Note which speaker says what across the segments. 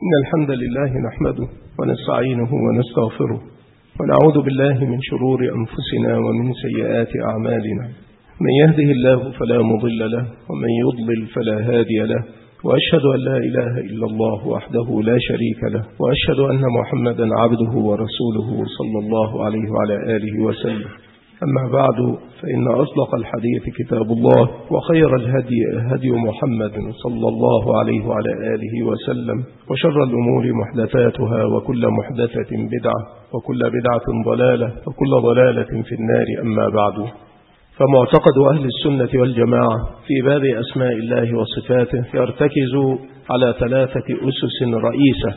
Speaker 1: إن الحمد لله نحمده ونستعينه ونستغفره ونعوذ بالله من شرور أنفسنا ومن سيئات أعمالنا. من يهده الله فلا مضل له ومن يضلل فلا هادي له، وأشهد أن لا إله إلا الله وحده لا شريك له، وأشهد أن محمدا عبده ورسوله صلى الله عليه وعلى آله وسلم. أما بعد، فإن أصدق الحديث كتاب الله، وخير الهدي هدي محمد صلى الله عليه وعلى آله وسلم، وشر الأمور محدثاتها، وكل محدثة بدعة، وكل بدعة ضلالة، وكل ضلالة في النار. أما بعد، فمعتقد أهل السنة والجماعة في باب أسماء الله وصفاته يرتكز على 3 أسس رئيسة.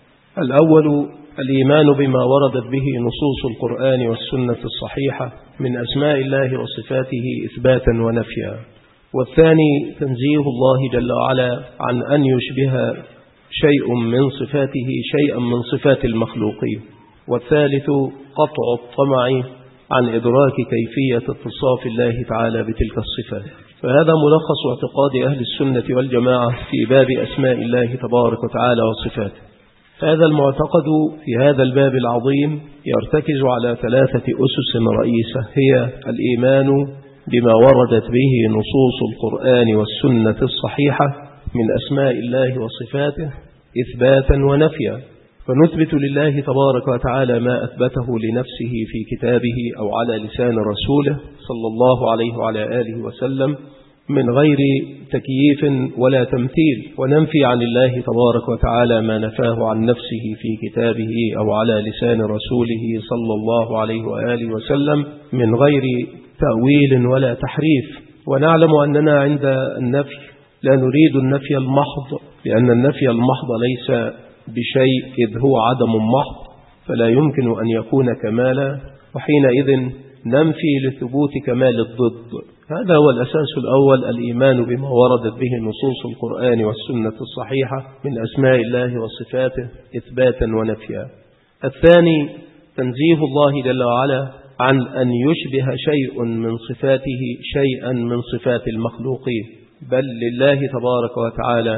Speaker 1: الأول الإيمان بما وردت به نصوص القرآن والسنة الصحيحة من أسماء الله وصفاته إثباتا ونفيا. والثاني تنزيه الله جل وعلا عن أن يشبه شيء من صفاته شيئا من صفات المخلوقين. والثالث قطع الطمع عن إدراك كيفية اتصاف الله تعالى بتلك الصفات. فهذا ملخص اعتقاد أهل السنة والجماعة في باب أسماء الله تبارك وتعالى وصفاته. هذا المعتقد في هذا الباب العظيم يرتكز على 3 أسس رئيسة، هي الإيمان بما وردت به نصوص القرآن والسنة الصحيحة من أسماء الله وصفاته إثباتا ونفيا. فنثبت لله تبارك وتعالى ما أثبته لنفسه في كتابه أو على لسان رسوله صلى الله عليه وعلى آله وسلم من غير تكييف ولا تمثيل، وننفي عن الله تبارك وتعالى ما نفاه عن نفسه في كتابه أو على لسان رسوله صلى الله عليه وآله وسلم من غير تأويل ولا تحريف. ونعلم أننا عند النفي لا نريد النفي المحض، لأن النفي المحض ليس بشيء إذ هو عدم محض، فلا يمكن أن يكون كمالا، وحينئذ ننفي لثبوت كمال الضد. هذا هو الأساس الأول، الإيمان بما وردت به نصوص القرآن والسنة الصحيحة من أسماء الله وصفاته إثباتا ونفيا. الثاني تنزيه الله جل وعلا عن أن يشبه شيء من صفاته شيئا من صفات المخلوقين، بل لله تبارك وتعالى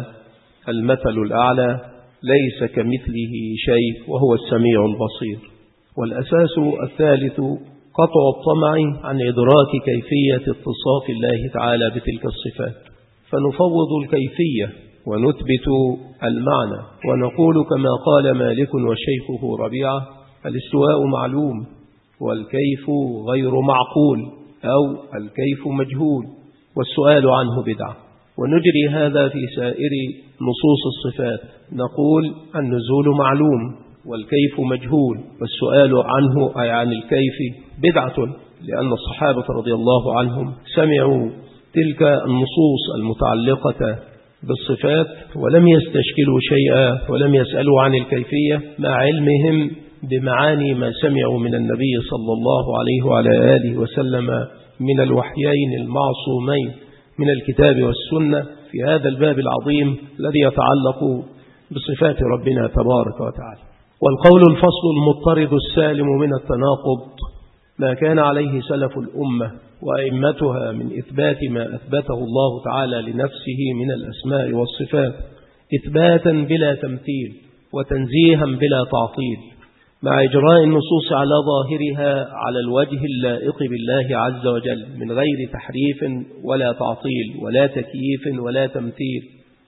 Speaker 1: المثل الأعلى، ليس كمثله شيء وهو السميع البصير. والأساس الثالث قطع الطمع عن إدراك كيفية اتصاف الله تعالى بتلك الصفات، فنفوض الكيفية ونثبت المعنى، ونقول كما قال مالك وشيخه ربيعة: الاستواء معلوم والكيف غير معقول، أو الكيف مجهول والسؤال عنه بدعة. ونجري هذا في سائر نصوص الصفات، نقول النزول معلوم والكيف مجهول والسؤال عنه أي عن الكيف بدعة، لأن الصحابة رضي الله عنهم سمعوا تلك النصوص المتعلقة بالصفات ولم يستشكلوا شيئا ولم يسألوا عن الكيفية، مع علمهم بمعاني ما سمعوا من النبي صلى الله عليه وعلى آله وسلم من الوحيين المعصومين من الكتاب والسنة في هذا الباب العظيم الذي يتعلق بصفات ربنا تبارك وتعالى. والقول الفصل المضطرد السالم من التناقض ما كان عليه سلف الأمة وأئمتها من إثبات ما أثبته الله تعالى لنفسه من الأسماء والصفات إثباتا بلا تمثيل وتنزيها بلا تعطيل، مع إجراء النصوص على ظاهرها على الوجه اللائق بالله عز وجل من غير تحريف ولا تعطيل ولا تكييف ولا تمثيل.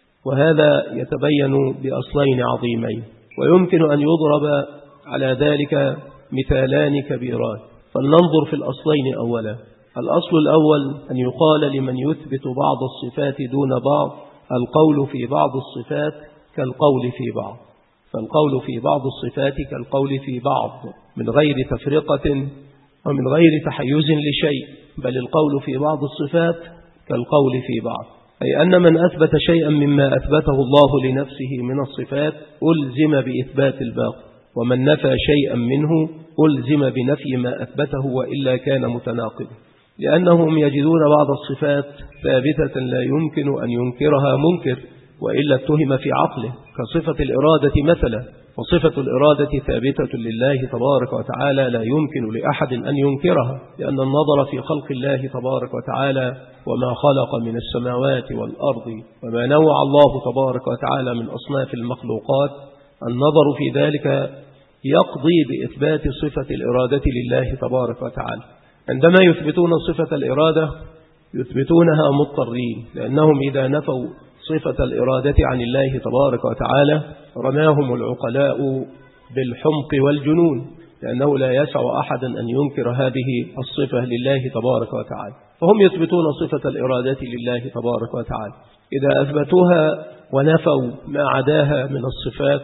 Speaker 1: وهذا يتبين بأصلين عظيمين، ويمكن أن يضرب على ذلك مثالان كبيران. فلننظر في الأصلين أولا. الأصل الأول أن يقال لمن يثبت بعض الصفات دون بعض: القول في بعض الصفات كالقول في بعض. فالقول في بعض الصفات كالقول في بعض من غير تفرقة ومن غير تحيز لشيء، بل القول في بعض الصفات كالقول في بعض، أي أن من أثبت شيئا مما أثبته الله لنفسه من الصفات ألزم بإثبات الباقي، ومن نفى شيئا منه ألزم بنفي ما أثبته وإلا كان متناقضا، لأنهم يجدون بعض الصفات ثابتة لا يمكن أن ينكرها منكر وإلا اتهم في عقله، كصفة الإرادة مثلا. وصفة الإرادة ثابتة لله تبارك وتعالى لا يمكن لأحد أن ينكرها، لأن النظر في خلق الله تبارك وتعالى وما خلق من السماوات والأرض وما نوع الله تبارك وتعالى من أصناف المخلوقات النظر في ذلك يقضي بإثبات صفة الإرادة لله تبارك وتعالى. عندما يثبتون صفة الإرادة يثبتونها مضطرين، لأنهم إذا نفوا صفة الإرادة عن الله تبارك وتعالى رماهم العقلاء بالحمق والجنون، لأنه لا يسع أحدا أن ينكر هذه الصفة لله تبارك وتعالى. فهم يثبتون صفة الإرادة لله تبارك وتعالى، إذا أثبتوها ونفوا ما عداها من الصفات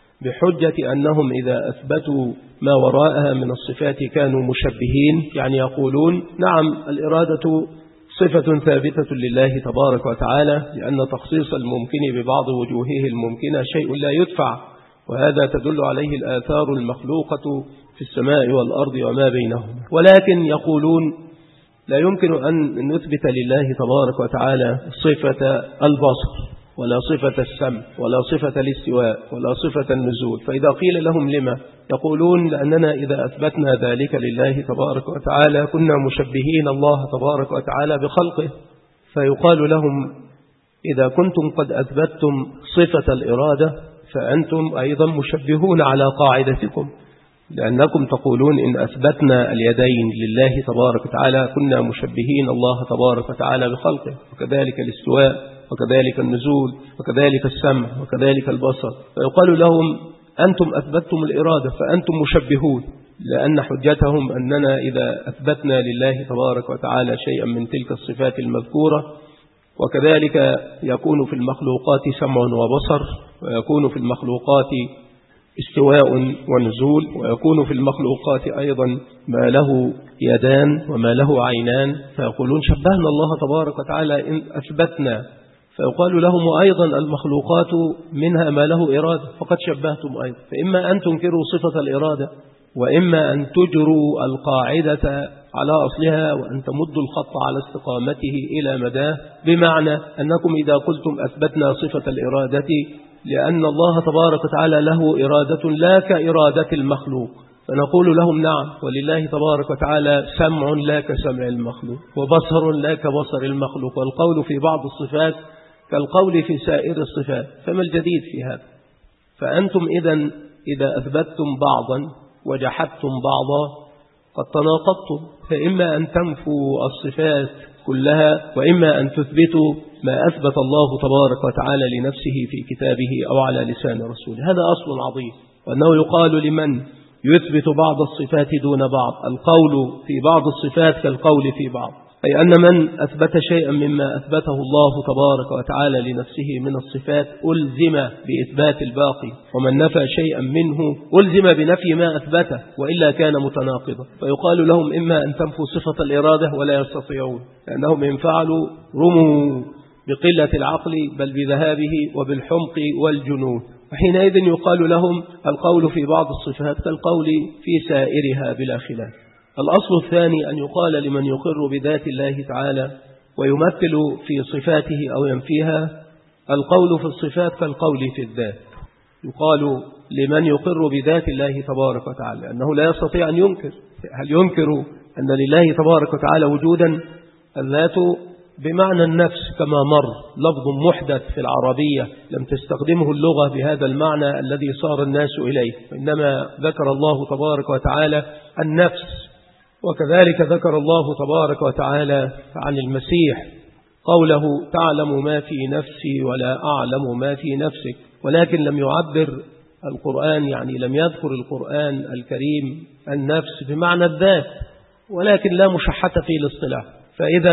Speaker 1: بحجة أنهم إذا أثبتوا ما وراءها من الصفات كانوا مشبهين، يعني يقولون نعم الإرادة صفة ثابتة لله تبارك وتعالى، لأن تخصيص الممكن ببعض وجوهه الممكنة شيء لا يدفع، وهذا تدل عليه الآثار المخلوقة في السماء والأرض وما بينهما. ولكن يقولون لا يمكن أن نثبت لله تبارك وتعالى صفة البصر ولا صفة السمع ولا صفة الاستواء ولا صفة النزول. فإذا قيل لهم لما، يقولون لأننا إذا أثبتنا ذلك لله تبارك وتعالى كنا مشبهين الله تبارك وتعالى بخلقه. فيقال لهم إذا كنتم قد أثبتتم صفة الإرادة فأنتم أيضا مشبهون على قاعدتكم، لأنكم تقولون إن أثبتنا اليدين لله تبارك وتعالى كنا مشبهين الله تبارك وتعالى بخلقه، وكذلك الاستواء وكذلك النزول وكذلك السمع وكذلك البصر. فيقال لهم أنتم أثبتتم الإرادة فأنتم مشبهون، لأن حجتهم أننا إذا أثبتنا لله تبارك وتعالى شيئا من تلك الصفات المذكورة، وكذلك يكون في المخلوقات سمع وبصر، ويكون في المخلوقات استواء ونزول، ويكون في المخلوقات أيضا ما له يدان وما له عينان، فيقولون شبهنا الله تبارك وتعالى إن أثبتنا. فيقال لهم أيضا المخلوقات منها ما له إرادة فقد شبهتم أيضا. فإما أن تنكروا صفة الإرادة وإما أن تجروا القاعدة على أصلها وأن تمدوا الخط على استقامته إلى مداه، بمعنى أنكم إذا قلتم أثبتنا صفة الإرادة لأن الله تبارك وتعالى له إرادة لا كإرادة المخلوق، فنقول لهم نعم ولله تبارك وتعالى سمع لا كسمع المخلوق وبصر لا كبصر المخلوق، والقول في بعض الصفات كالقول في سائر الصفات، فما الجديد في هذا؟ فأنتم إذا أثبتتم بعضا وجحدتم بعضا قد تناقضتم، فإما أن تنفوا الصفات كلها وإما أن تثبتوا ما أثبت الله تبارك وتعالى لنفسه في كتابه أو على لسان رسوله. هذا أصل عظيم، وأنه يقال لمن يثبت بعض الصفات دون بعض القول في بعض الصفات كالقول في بعض، أي أن من أثبت شيئا مما أثبته الله تبارك وتعالى لنفسه من الصفات ألزم بإثبات الباقي، ومن نفى شيئا منه ألزم بنفي ما أثبته وإلا كان متناقضا. فيقال لهم إما أن تنفوا صفة الإرادة ولا يستطيعون، لأنهم إن فعلوا رموا بقلة العقل بل بذهابه وبالحمق والجنون، وحينئذ يقال لهم القول في بعض الصفات كالقول في سائرها بلا خلاف. الأصل الثاني أن يقال لمن يقر بذات الله تعالى ويمثل في صفاته أو ينفيها القول في الصفات كالقول في الذات. يقال لمن يقر بذات الله تبارك وتعالى أنه لا يستطيع أن ينكر. هل ينكر أن لله تبارك وتعالى وجودا؟ الذات بمعنى النفس كما مر، لفظ محدث في العربية لم تستخدمه اللغة بهذا المعنى الذي صار الناس إليه، وإنما ذكر الله تبارك وتعالى النفس. وكذلك ذكر الله تبارك وتعالى عن المسيح قوله تعلم ما في نفسي ولا أعلم ما في نفسك، ولكن لم يعبر القرآن، يعني لم يذكر القرآن الكريم النفس بمعنى الذات، ولكن لا مشحة في الاصطلاح. فإذا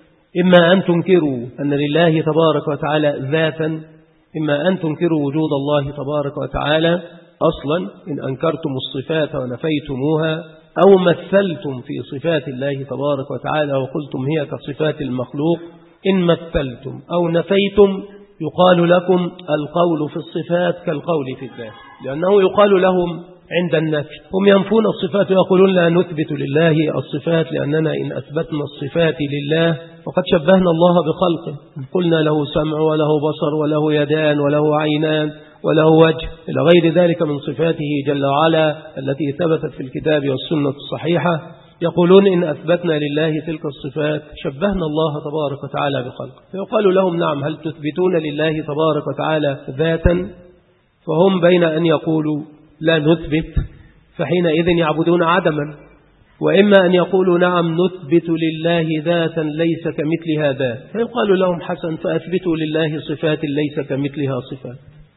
Speaker 1: إما أن تنكروا أن لله تبارك وتعالى ذاتا، إما أن تنكروا وجود الله تبارك وتعالى أصلا إن أنكرتم الصفات ونفيتموها، أو مثلتم في صفات الله تبارك وتعالى وقلتم هي كصفات المخلوق. إن مثلتم أو نفيتم يقال لكم القول في الصفات كالقول في الذات، لأنه يقال لهم عند النفي هم ينفون الصفات ويقولون لا نثبت لله الصفات لأننا إن أثبتنا الصفات لله وقد شبهنا الله بخلقه، قلنا له سمع وله بصر وله يدان وله عينان وله وجه إلى غير ذلك من صفاته جل وعلا التي ثبتت في الكتاب والسنة الصحيحة. يقولون إن أثبتنا لله تلك الصفات شبهنا الله تبارك وتعالى بخلقه، فيقال لهم نعم هل تثبتون لله تبارك وتعالى ذاتا؟ فهم بين أن يقولوا لا نثبت فحينئذ يعبدون عدما، وإما أن يقولوا نعم نثبت لله ذاتا ليس كمثلها ذات، فيقال لهم حسن فأثبتوا لله صفات ليس كمثلها صفات،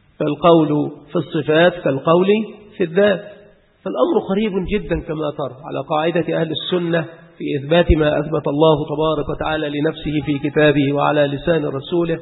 Speaker 1: فالقول في الصفات كالقول في الذات. فالأمر قريب جدا كما ترى على قاعدة أهل السنة في إثبات ما أثبت الله تبارك وتعالى لنفسه في كتابه وعلى لسان رسوله،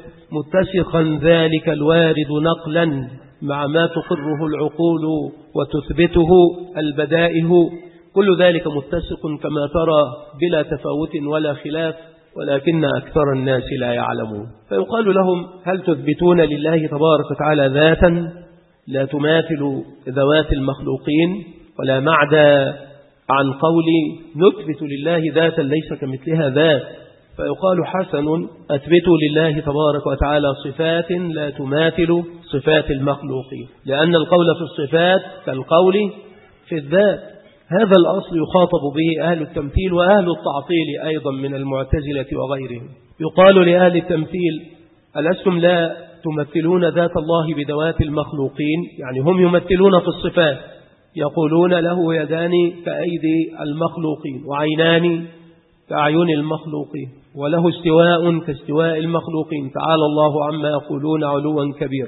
Speaker 1: متسخا ذلك الوارد نقلا مع ما تقره العقول وتثبته البدائه، كل ذلك متسق كما ترى بلا تفاوت ولا خلاف، ولكن أكثر الناس لا يعلمون. فيقال لهم هل تثبتون لله تبارك وتعالى ذاتا لا تماثل ذوات المخلوقين، ولا معدى عن قول نثبت لله ذاتا ليس كمثلها ذات، فيقال حسن أثبتوا لله تبارك وتعالى صفات لا تماثل صفات المخلوقين، لأن القول في الصفات كالقول في الذات. هذا الأصل يخاطب به أهل التمثيل وأهل التعطيل أيضا من المعتزلة وغيرهم. يقال لأهل التمثيل ألستم لا تمثلون ذات الله بذوات المخلوقين؟ يعني هم يمثلون في الصفات، يقولون له يدان كأيدي المخلوقين وعينان كأعين المخلوقين وله استواء كاستواء المخلوقين، تعالى الله عما يقولون علوا كبير،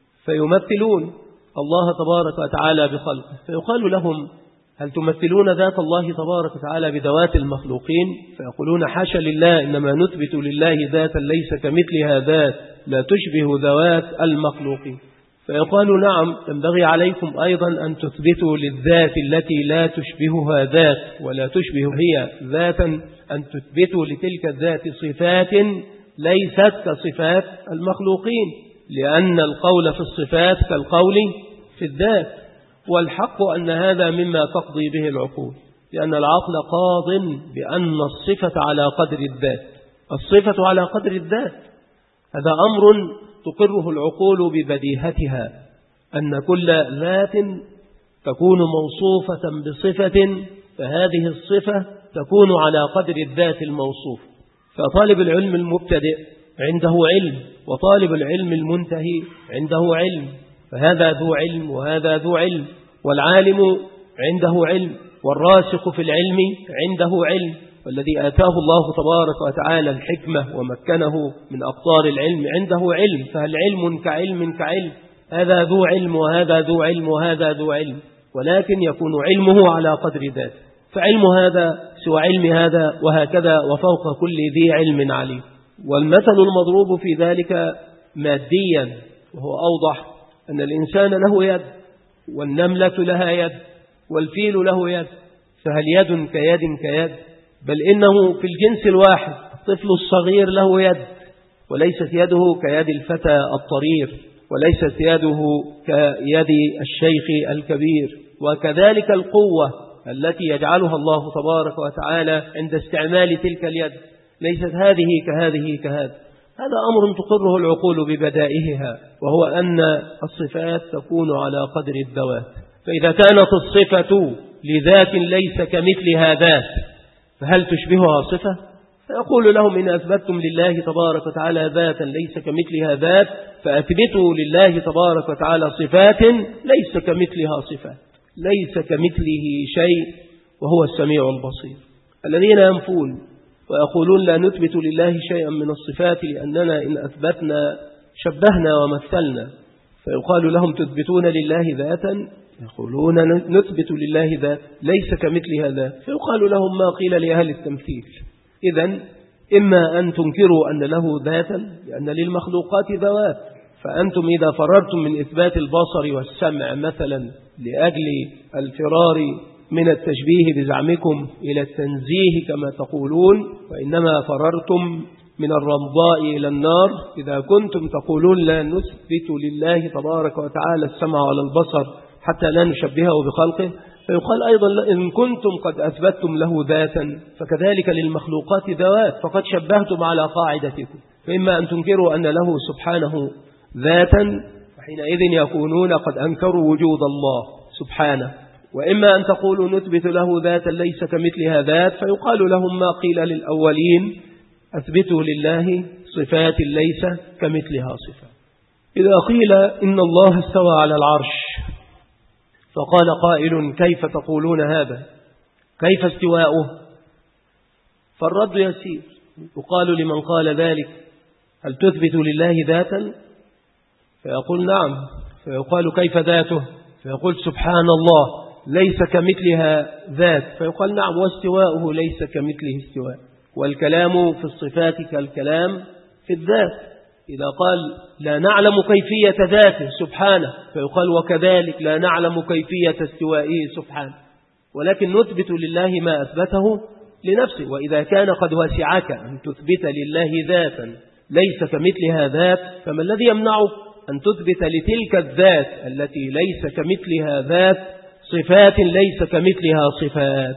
Speaker 1: فيمثلون الله تبارك وتعالى بخلقه. فيقال لهم هل تمثلون ذات الله تبارك وتعالى بذوات المخلوقين؟ فيقولون حاشا لله، إنما نثبت لله ذاتا ليس كمثلها ذات لا تشبه ذوات المخلوقين. فيقال نعم ينبغي عليكم أيضا أن تثبتوا للذات التي لا تشبهها ذات ولا تشبه هي ذاتا، أن تثبتوا لتلك الذات صفات ليست كصفات المخلوقين، لأن القول في الصفات كالقول في الذات. والحق أن هذا مما تقضي به العقول، لأن العقل قاض بأن الصفة على قدر الذات، الصفة على قدر الذات، هذا أمر تقره العقول ببديهتها، أن كل ذات تكون موصوفة بصفة، فهذه الصفة تكون على قدر الذات الموصوف. فطالب العلم المبتدئ عنده علم، وطالب العلم المنتهي عنده علم، فهذا ذو علم وهذا ذو علم، والعالم عنده علم، والراسخ في العلم عنده علم، والذي آتاه الله تبارك وتعالى الحكمة ومكنه من أقطار العلم عنده علم. فهل علم كعلم كعلم، هذا ذو علم وهذا ذو علم وهذا ذو علم، ولكن يكون علمه على قدر ذاته، فعلم هذا سوى علم هذا، وهكذا وفوق كل ذي علم عليم. والمثل المضروب في ذلك ماديا، وهو أوضح، أن الإنسان له يد، والنملة لها يد، والفيل له يد، فهل يد كيد كيد؟ بل إنه في الجنس الواحد الطفل الصغير له يد، وليست يده كيد الفتى الطرير، وليست يده كيد الشيخ الكبير. وكذلك القوة التي يجعلها الله تبارك وتعالى عند استعمال تلك اليد ليست هذه كهذه كهذا. هذا أمر تقره العقول ببدائهها، وهو أن الصفات تكون على قدر الذوات. فإذا كانت الصفة لذات ليس كمثلها ذات، فهل تشبهها صفة؟ فيقول لهم إن أثبتتم لله تبارك وتعالى ذاتا ليس كمثلها ذات، فأثبتوا لله تبارك وتعالى صفات ليس كمثلها صفات، ليس كمثله شيء وهو السميع البصير. الذين ينفون ويقولون لا نثبت لله شيئا من الصفات لأننا إن أثبتنا شبهنا ومثلنا، فيقال لهم تثبتون لله ذاتا، يقولون نثبت لله ذات ليس كمثلها ذات، فيقال لهم ما قيل لأهل التمثيل. إذن إما أن تنكروا أن له ذاتا لأن للمخلوقات ذوات، فأنتم إذا فررتم من إثبات البصر والسمع مثلا لأجل الفرار من التشبيه بزعمكم إلى التنزيه كما تقولون، وإنما فررتم من الرمضاء إلى النار إذا كنتم تقولون لا نثبت لله تبارك وتعالى السمع ولا البصر حتى لا نشبهه بخلقه. فيقال أيضا إن كنتم قد أثبتتم له ذاتا فكذلك للمخلوقات ذوات، فقد شبهتم على قاعدتكم. فإما أن تنكروا أن له سبحانه ذاتا، فحينئذ يكونون قد أنكروا وجود الله سبحانه، وإما أن تقولوا نثبت له ذاتا ليس كمثلها ذات، فيقال لهم ما قيل للأولين أثبتوا لله صفات ليس كمثلها صفات. إذا قيل إن الله استوى على العرش فقال قائل كيف تقولون هذا؟ كيف استواؤه؟ فالرد يسير، يقال لمن قال ذلك هل تثبت لله ذاتا؟ فيقول نعم. فيقال كيف ذاته؟ فيقول سبحان الله ليس كمثلها ذات. فيقال نعم، واستواؤه ليس كمثله استواء. والكلام في الصفات كالكلام في الذات. إذا قال لا نعلم كيفية ذاته سبحانه، فيقال وكذلك لا نعلم كيفية استوائه سبحانه، ولكن نثبت لله ما أثبته لنفسه. وإذا كان قد وسعك أن تثبت لله ذاتا ليس كمثلها ذات، فما الذي يمنعك أن تثبت لتلك الذات التي ليس كمثلها ذات صفات ليس كمثلها صفات؟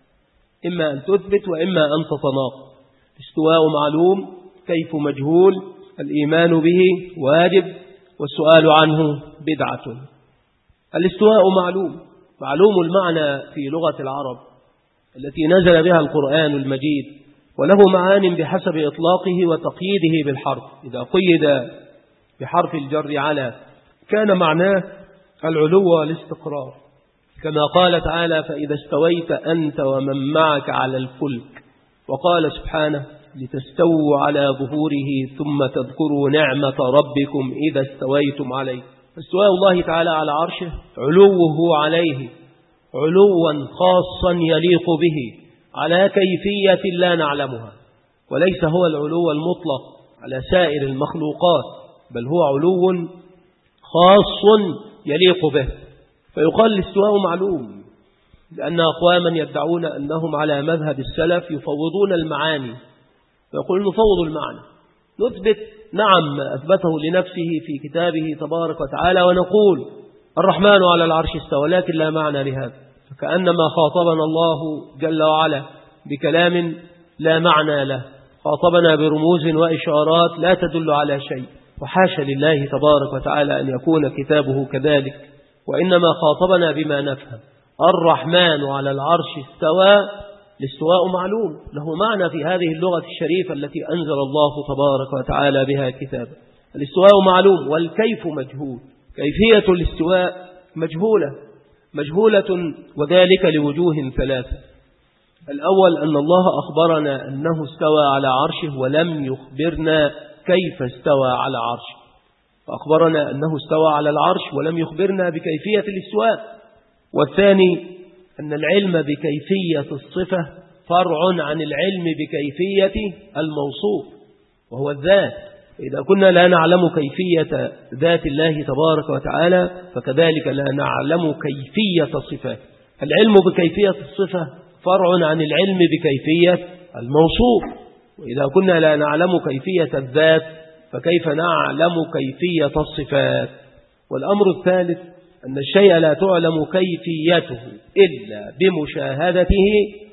Speaker 1: إما أن تثبت وإما أن تتناقض. الاستواء معلوم، كيف مجهول، الإيمان به واجب، والسؤال عنه بدعة. الاستواء معلوم المعنى في لغة العرب التي نزل بها القرآن المجيد، وله معان بحسب إطلاقه وتقييده بالحرف. إذا قيد بحرف الجر على كان معناه العلو والاستقرار، كما قال تعالى فإذا استويت أنت ومن معك على الفلك. وقال سبحانه لتستووا على ظهوره ثم تذكروا نعمة ربكم إذا استويتم عليه. فاستواء الله تعالى على عرشه علوه عليه علوا خاصا يليق به على كيفية لا نعلمها، وليس هو العلو المطلق على سائر المخلوقات، بل هو علو خاص يليق به. فيقال الاستواء معلوم، لأن أقواما يدعون أنهم على مذهب السلف يفوضون المعاني، فيقول نفوض المعنى، نثبت نعم ما أثبته لنفسه في كتابه تبارك وتعالى، ونقول الرحمن على العرش استوى، لكن لا معنى لهذا. فكأنما خاطبنا الله جل وعلا بكلام لا معنى له، خاطبنا برموز وإشارات لا تدل على شيء، وحاشا لله تبارك وتعالى أن يكون كتابه كذلك، وإنما خاطبنا بما نفهم. الرحمن على العرش استوى، الاستواء معلوم، له معنى في هذه اللغة الشريفة التي أنزل الله تبارك وتعالى بها كتابه. الاستواء معلوم، والكيف مجهول. كيفية الاستواء مجهولة، وذلك لوجوه ثلاثة. الأول أن الله أخبرنا أنه استوى على عرشه ولم يخبرنا كيف استوى على عرشه، فأخبرنا أنه استوى على العرش ولم يخبرنا بكيفية الاستواء. والثاني أن العلم بكيفية الصفة فرع عن العلم بكيفية الموصوف وهو الذات. إذا كنا لا نعلم كيفية ذات الله تبارك وتعالى فكذلك لا نعلم كيفية صفات. العلم بكيفية الصفة فرع عن العلم بكيفية الموصوف، وإذا كنا لا نعلم كيفية الذات فكيف نعلم كيفية الصفات؟ والأمر الثالث أن الشيء لا تعلم كيفيته إلا بمشاهدته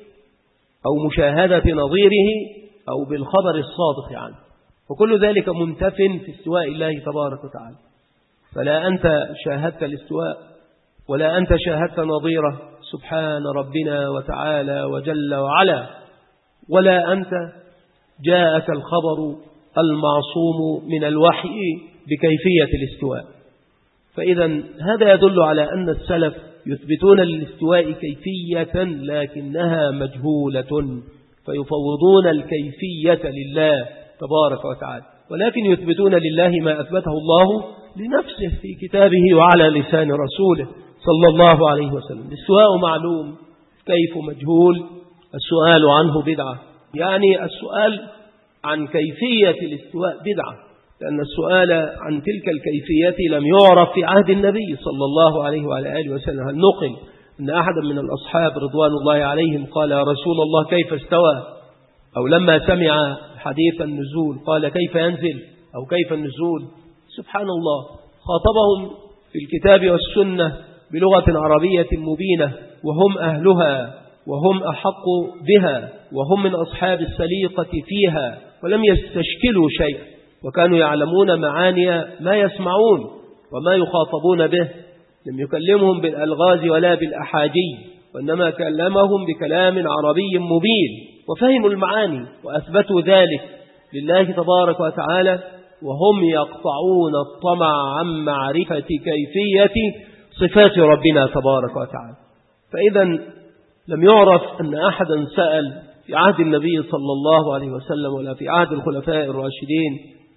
Speaker 1: أو مشاهدة نظيره أو بالخبر الصادق عنه، وكل ذلك منتف في استواء الله تبارك وتعالى. فلا أنت شاهدت الاستواء ولا أنت شاهدت نظيره سبحان ربنا وتعالى وجل وعلا، ولا أنت جاءك الخبر المعصوم من الوحي بكيفية الاستواء. فإذا هذا يدل على أن السلف يثبتون للاستواء كيفية لكنها مجهولة، فيفوضون الكيفية لله تبارك وتعالى، ولكن يثبتون لله ما أثبته الله لنفسه في كتابه وعلى لسان رسوله صلى الله عليه وسلم. الاستواء معلوم، كيف مجهول، السؤال عنه بدعة. يعني السؤال عن كيفية الاستواء بدعة، لأن السؤال عن تلك الكيفية لم يعرف في عهد النبي صلى الله عليه وعلى آله وسلم. هل نقل أن أحدا من الأصحاب رضوان الله عليهم قال يا رسول الله كيف استوى؟ أو لما سمع حديث النزول قال كيف ينزل أو كيف النزول؟ سبحان الله، خاطبهم في الكتاب والسنة بلغة عربية مبينة، وهم أهلها وهم أحق بها وهم من أصحاب السليقة فيها، ولم يستشكلوا شيئا، وكانوا يعلمون معاني ما يسمعون وما يخاطبون به. لم يكلمهم بالألغاز ولا بالأحاجي، وإنما كلمهم بكلام عربي مبين، وفهموا المعاني وأثبتوا ذلك لله تبارك وتعالى وهم يقطعون الطمع عن معرفة كيفية صفات ربنا تبارك وتعالى. فإذا لم يعرف أن أحدا سأل في عهد النبي صلى الله عليه وسلم ولا في عهد الخلفاء الراشدين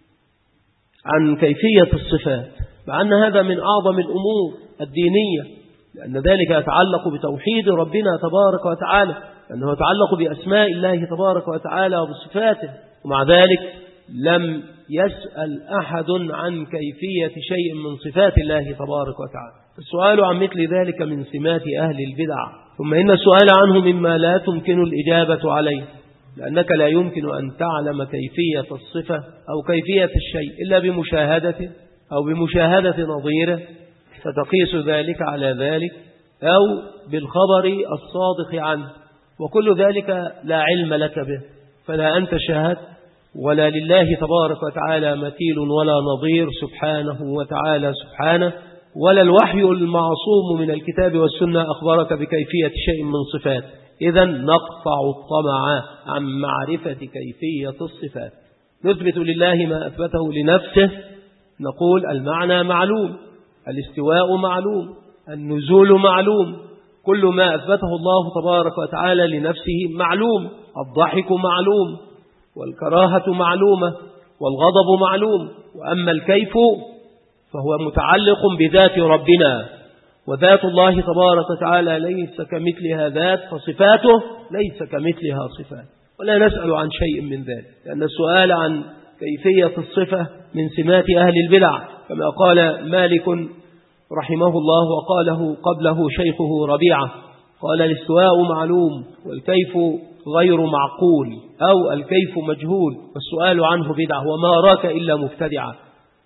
Speaker 1: عن كيفية الصفات، مع أن هذا من أعظم الأمور الدينية، لأن ذلك يتعلق بتوحيد ربنا تبارك وتعالى، لأنه يتعلق بأسماء الله تبارك وتعالى وبصفاته. ومع ذلك لم يسأل أحد عن كيفية شيء من صفات الله تبارك وتعالى. السؤال عن مثل ذلك من سمات أهل البدع، ثم إن السؤال عنه مما لا تمكن الإجابة عليه، لأنك لا يمكن أن تعلم كيفية الصفة أو كيفية الشيء إلا بمشاهدته أو بمشاهدة نظيره، فتقيس ذلك على ذلك، أو بالخبر الصادق عنه، وكل ذلك لا علم لك به، فلا أنت شاهدت ولا لله تبارك وتعالى مثيل ولا نظير سبحانه وتعالى سبحانه، ولا الوحي المعصوم من الكتاب والسنة أخبرك بكيفية شيء من صفات. إذن نقطع الطمع عن معرفة كيفية الصفات، نثبت لله ما أثبته لنفسه، نقول المعنى معلوم، الاستواء معلوم، النزول معلوم، كل ما أثبته الله تبارك وتعالى لنفسه معلوم، الضحك معلوم، والكراهة معلومة، والغضب معلوم. وأما الكيف فهو متعلق بذات ربنا، وذات الله تبارك وتعالى ليس كمثلها ذات، فصفاته ليس كمثلها صفات، ولا نسأل عن شيء من ذلك، لأن السؤال عن كيفية الصفة من سمات أهل البدع، كما قال مالك رحمه الله وقاله قبله شيخه ربيعة، قال الاستواء معلوم والكيف غير معقول، أو الكيف مجهول والسؤال عنه بدعة، وما راك إلا مبتدعة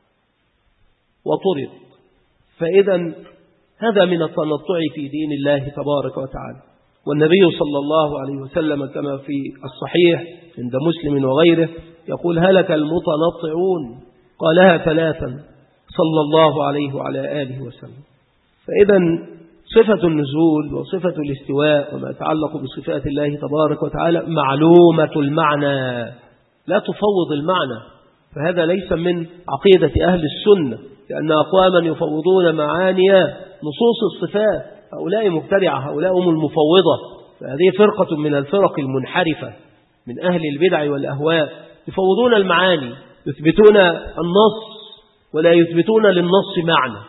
Speaker 1: وطرد. فإذا هذا من التنطع في دين الله تبارك وتعالى. والنبي صلى الله عليه وسلم كما في الصحيح عند مسلم وغيره يقول هلك المتنطعون، قالها ثلاثا صلى الله عليه وعلى آله وسلم. فإذا صفة النزول وصفة الاستواء وما يتعلق بصفات الله تبارك وتعالى معلومة المعنى، لا تفوض المعنى، فهذا ليس من عقيدة أهل السنة، لأن أقواما يفوضون معاني نصوص الصفات، هؤلاء مبتدعة، هؤلاء هم المفوضة، فهذه فرقة من الفرق المنحرفة من أهل البدع والأهواء، يفوضون المعاني، يثبتون النص ولا يثبتون للنص معنى،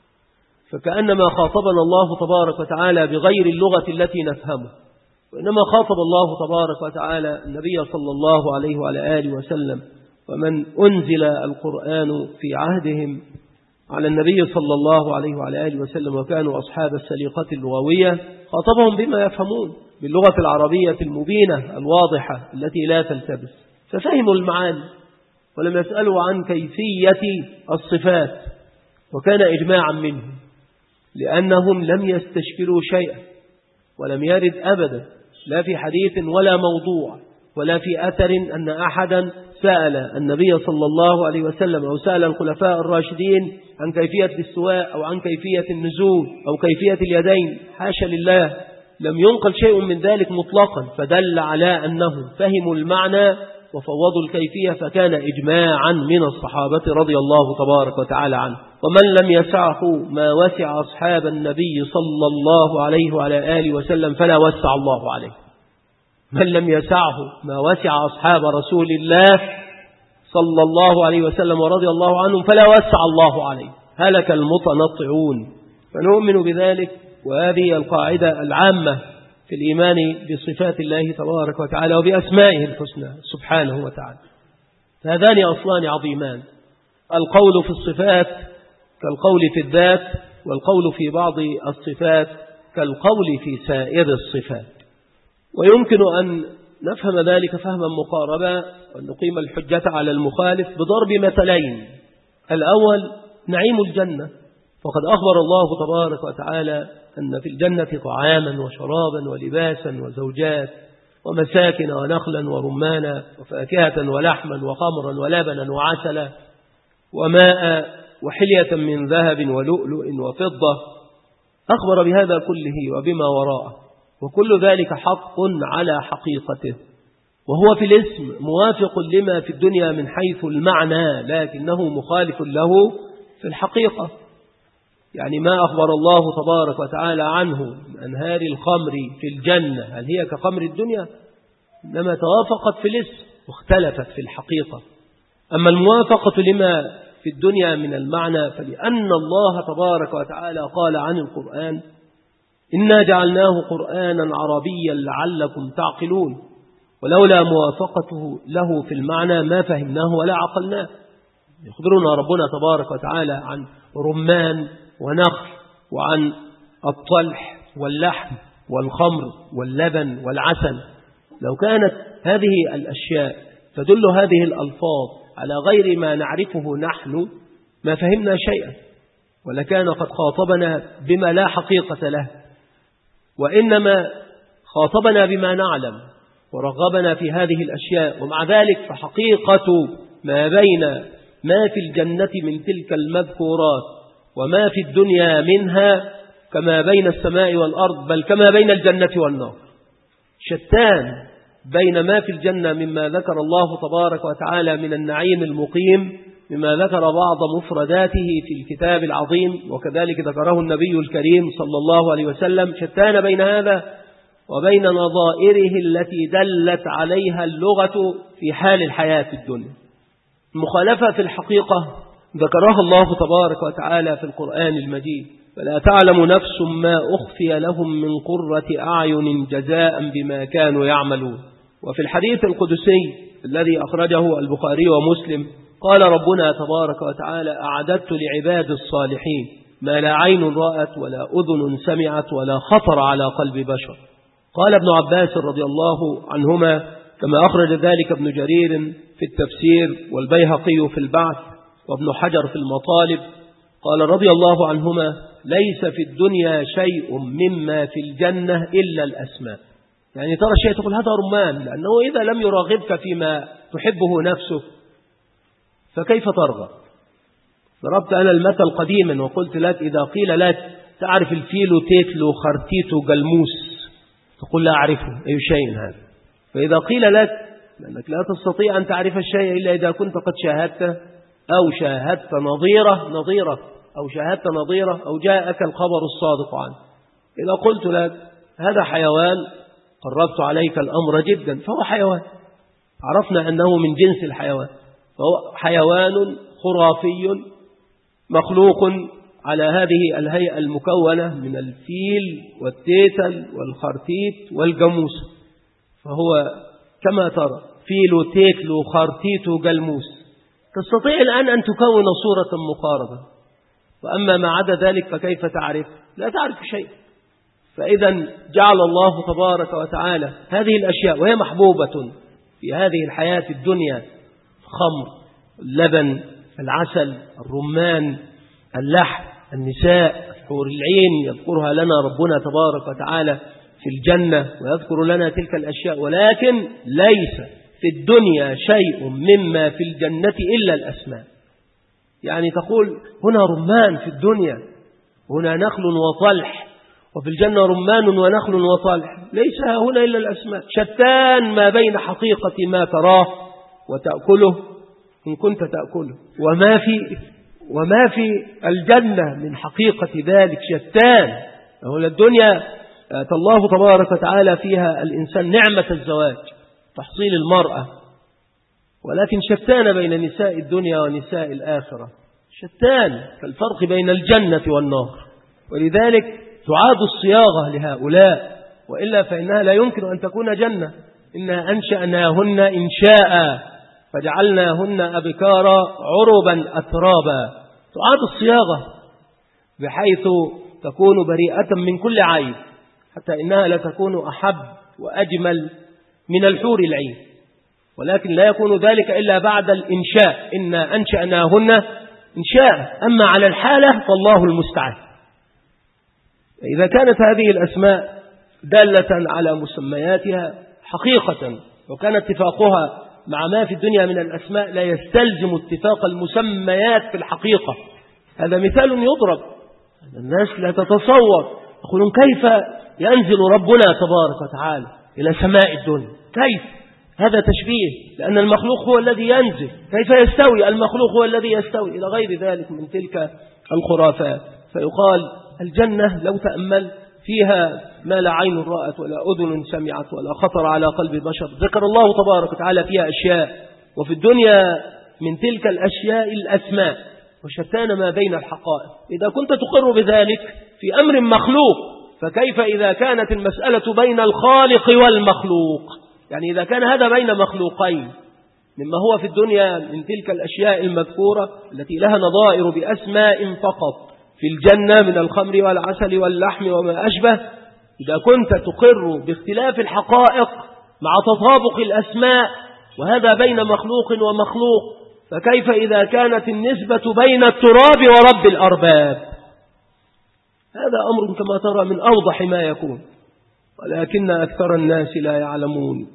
Speaker 1: فكأنما خاطبنا الله تبارك وتعالى بغير اللغة التي نفهمه، وإنما خاطب الله تبارك وتعالى النبي صلى الله عليه وعلى آله وسلم ومن أنزل القرآن في عهدهم على النبي صلى الله عليه وعلى آله وسلم وكانوا أصحاب السليقة اللغوية، خاطبهم بما يفهمون باللغة العربية المبينة الواضحة التي لا تلتبس، ففهموا المعاني ولم يسألوا عن كيفية الصفات، وكان إجماعا منهم، لأنهم لم يستشكلوا شيئا، ولم يرد أبدا لا في حديث ولا موضوع ولا في أثر أن أحدا سأل النبي صلى الله عليه وسلم أو سأل الخلفاء الراشدين عن كيفية الاستواء أو عن كيفية النزول أو كيفية اليدين، حاشا لله، لم ينقل شيء من ذلك مطلقا، فدل على أنهم فهموا المعنى وفوضوا الكيفية، فكان إجماعا من الصحابة رضي الله تبارك وتعالى عنه. ومن لم يسعه ما وسع أصحاب النبي صلى الله عليه وعلى آله وسلم فلا وسع الله عليه. من لم يسعه ما وسع أصحاب رسول الله صلى الله عليه وسلم ورضي الله عنهم فلا وسع الله عليه. هلك المتنطعون. فنؤمن بذلك، وهذه القاعدة العامة في الإيمان بصفات الله تبارك وتعالى وبأسمائه الحسنى سبحانه وتعالى. هذان أصلان عظيمان، القول في الصفات كالقول في الذات، والقول في بعض الصفات كالقول في سائر الصفات. ويمكن أن نفهم ذلك فهما مقاربا وأن نقيم الحجة على المخالف بضرب مثلين. الأول نعيم الجنة، فقد أخبر الله تبارك وتعالى أن في الجنة طعاما وشرابا ولباسا وزوجات ومساكن ونخلا ورمانا وفاكهة ولحما وخمرا ولبنا وعسلا وماء وحلية من ذهب ولؤلؤ وفضة، أخبر بهذا كله وبما وراءه، وكل ذلك حق على حقيقته، وهو في الاسم موافق لما في الدنيا من حيث المعنى، لكنه مخالف له في الحقيقة. يعني ما أخبر الله تبارك وتعالى عنه من أنهار الخمر في الجنة هل هي كخمر الدنيا؟ إنما توافقت في الاسم واختلفت في الحقيقة. أما الموافقة لما في الدنيا من المعنى فلأن الله تبارك وتعالى قال عن القرآن: إنا جعلناه قرآنا عربيا لعلكم تعقلون، ولولا موافقته له في المعنى ما فهمناه ولا عقلناه. يخبرنا ربنا تبارك وتعالى عن رمان ونخل، وعن الطلح واللحم والخمر واللبن والعسل. لو كانت هذه الأشياء تدل هذه الألفاظ على غير ما نعرفه نحن ما فهمنا شيئا، ولكان قد خاطبنا بما لا حقيقة له، وإنما خاطبنا بما نعلم ورغبنا في هذه الأشياء. ومع ذلك فحقيقة ما بين ما في الجنة من تلك المذكورات وما في الدنيا منها كما بين السماء والأرض، بل كما بين الجنة والنار. شتان بين ما في الجنة مما ذكر الله تبارك وتعالى من النعيم المقيم، مما ذكر بعض مفرداته في الكتاب العظيم وكذلك ذكره النبي الكريم صلى الله عليه وسلم. شتان بين هذا وبين نظائره التي دلت عليها اللغة في حال الحياة الدنيا. المخالفة في الحقيقة ذكرها الله تبارك وتعالى في القرآن المجيد: فلا تعلم نفس ما أخفي لهم من قرة أعين جزاء بما كانوا يعملون. وفي الحديث القدسي الذي أخرجه البخاري ومسلم قال ربنا تبارك وتعالى: أعددت لعباد الصالحين ما لا عين رأت ولا أذن سمعت ولا خطر على قلب بشر. قال ابن عباس رضي الله عنهما كما أخرج ذلك ابن جرير في التفسير والبيهقي في البعث وابن حجر في المطالب، قال رضي الله عنهما: ليس في الدنيا شيء مما في الجنة إلا الأسماء. يعني ترى الشيء تقول هذا رمان، لأنه إذا لم يراغبك فيما تحبه نفسه فكيف ترغب؟ ضربت أنا المثل قديما وقلت لك: إذا قيل لك تعرف الفيلو تيتلو خرتيتو جلموس تقول لا أعرفه، أي شيء هذا. فإذا قيل لك لأنك لا تستطيع أن تعرف الشيء إلا إذا كنت قد شاهدته أو شاهدت نظيرة أو شاهدت نظيرة أو جاءك الخبر الصادق عنه. إذا قلت لك هذا حيوان قربت عليك الأمر جدا، فهو حيوان، عرفنا أنه من جنس الحيوان، فهو حيوان خرافي مخلوق على هذه الهيئة المكونة من الفيل والتيتل والخرتيت والجاموس. فهو كما ترى فيل وتيتل وخرتيت وجلموس، تستطيع الآن أن تكون صورة مقاربة. وأما ما عدا ذلك فكيف تعرف؟ لا تعرف شيء. فإذا جعل الله تبارك وتعالى هذه الأشياء وهي محبوبة في هذه الحياة الدنيا: الخمر، اللبن، العسل، الرمان، اللحم، النساء، حور العين يذكرها لنا ربنا تبارك وتعالى في الجنة ويذكر لنا تلك الأشياء. ولكن ليس في الدنيا شيء مما في الجنة إلا الأسماء. يعني تقول هنا رمان في الدنيا، هنا نخل وطلح، وفي الجنة رمان ونخل وطلح، ليس هنا إلا الأسماء. شتان ما بين حقيقة ما تراه وتأكله إن كنت تأكله وما في الجنة من حقيقة ذلك. شتان. هنا الدنيا الله تبارك وتعالى فيها الإنسان نعمة الزواج، تحصيل المرأة، ولكن شتان بين نساء الدنيا ونساء الآخرة، شتان كالفرق بين الجنة والنار. ولذلك تعاد الصياغة لهؤلاء، وإلا فإنها لا يمكن أن تكون جنة. إنا أنشأناهن إنشاء فجعلناهن أبكارا عربا أترابا. تعاد الصياغة بحيث تكون بريئة من كل عيب، حتى إنها لتكون أحب وأجمل من الحور العين، ولكن لا يكون ذلك إلا بعد الإنشاء. إنا أنشأناهن إنشاء. أما على الحالة فالله المستعان. إذا كانت هذه الأسماء دالة على مسمياتها حقيقة، وكان اتفاقها مع ما في الدنيا من الأسماء لا يستلزم اتفاق المسميات في الحقيقة. هذا مثال يضرب، الناس لا تتصور، يقولون كيف ينزل ربنا تبارك وتعالى إلى سماء الدنيا؟ كيف؟ هذا تشبيه، لأن المخلوق هو الذي ينزل، كيف يستوي المخلوق هو الذي يستوي، إلى غير ذلك من تلك الخرافات. فيقال الجنة لو تأمل فيها ما لا عين رأت ولا أذن سمعت ولا خطر على قلب بشر. ذكر الله تبارك وتعالى فيها أشياء، وفي الدنيا من تلك الأشياء الأسماء، وشتان ما بين الحقائق. إذا كنت تقر بذلك في أمر مخلوق، فكيف إذا كانت المسألة بين الخالق والمخلوق؟ يعني إذا كان هذا بين مخلوقين مما هو في الدنيا من تلك الأشياء المذكورة التي لها نظائر بأسماء فقط في الجنة من الخمر والعسل واللحم وما أشبه، إذا كنت تقر باختلاف الحقائق مع تطابق الأسماء وهذا بين مخلوق ومخلوق، فكيف إذا كانت النسبة بين التراب ورب الأرباب؟ هذا أمر كما ترى من أوضح ما يكون، ولكن أكثر الناس لا يعلمون.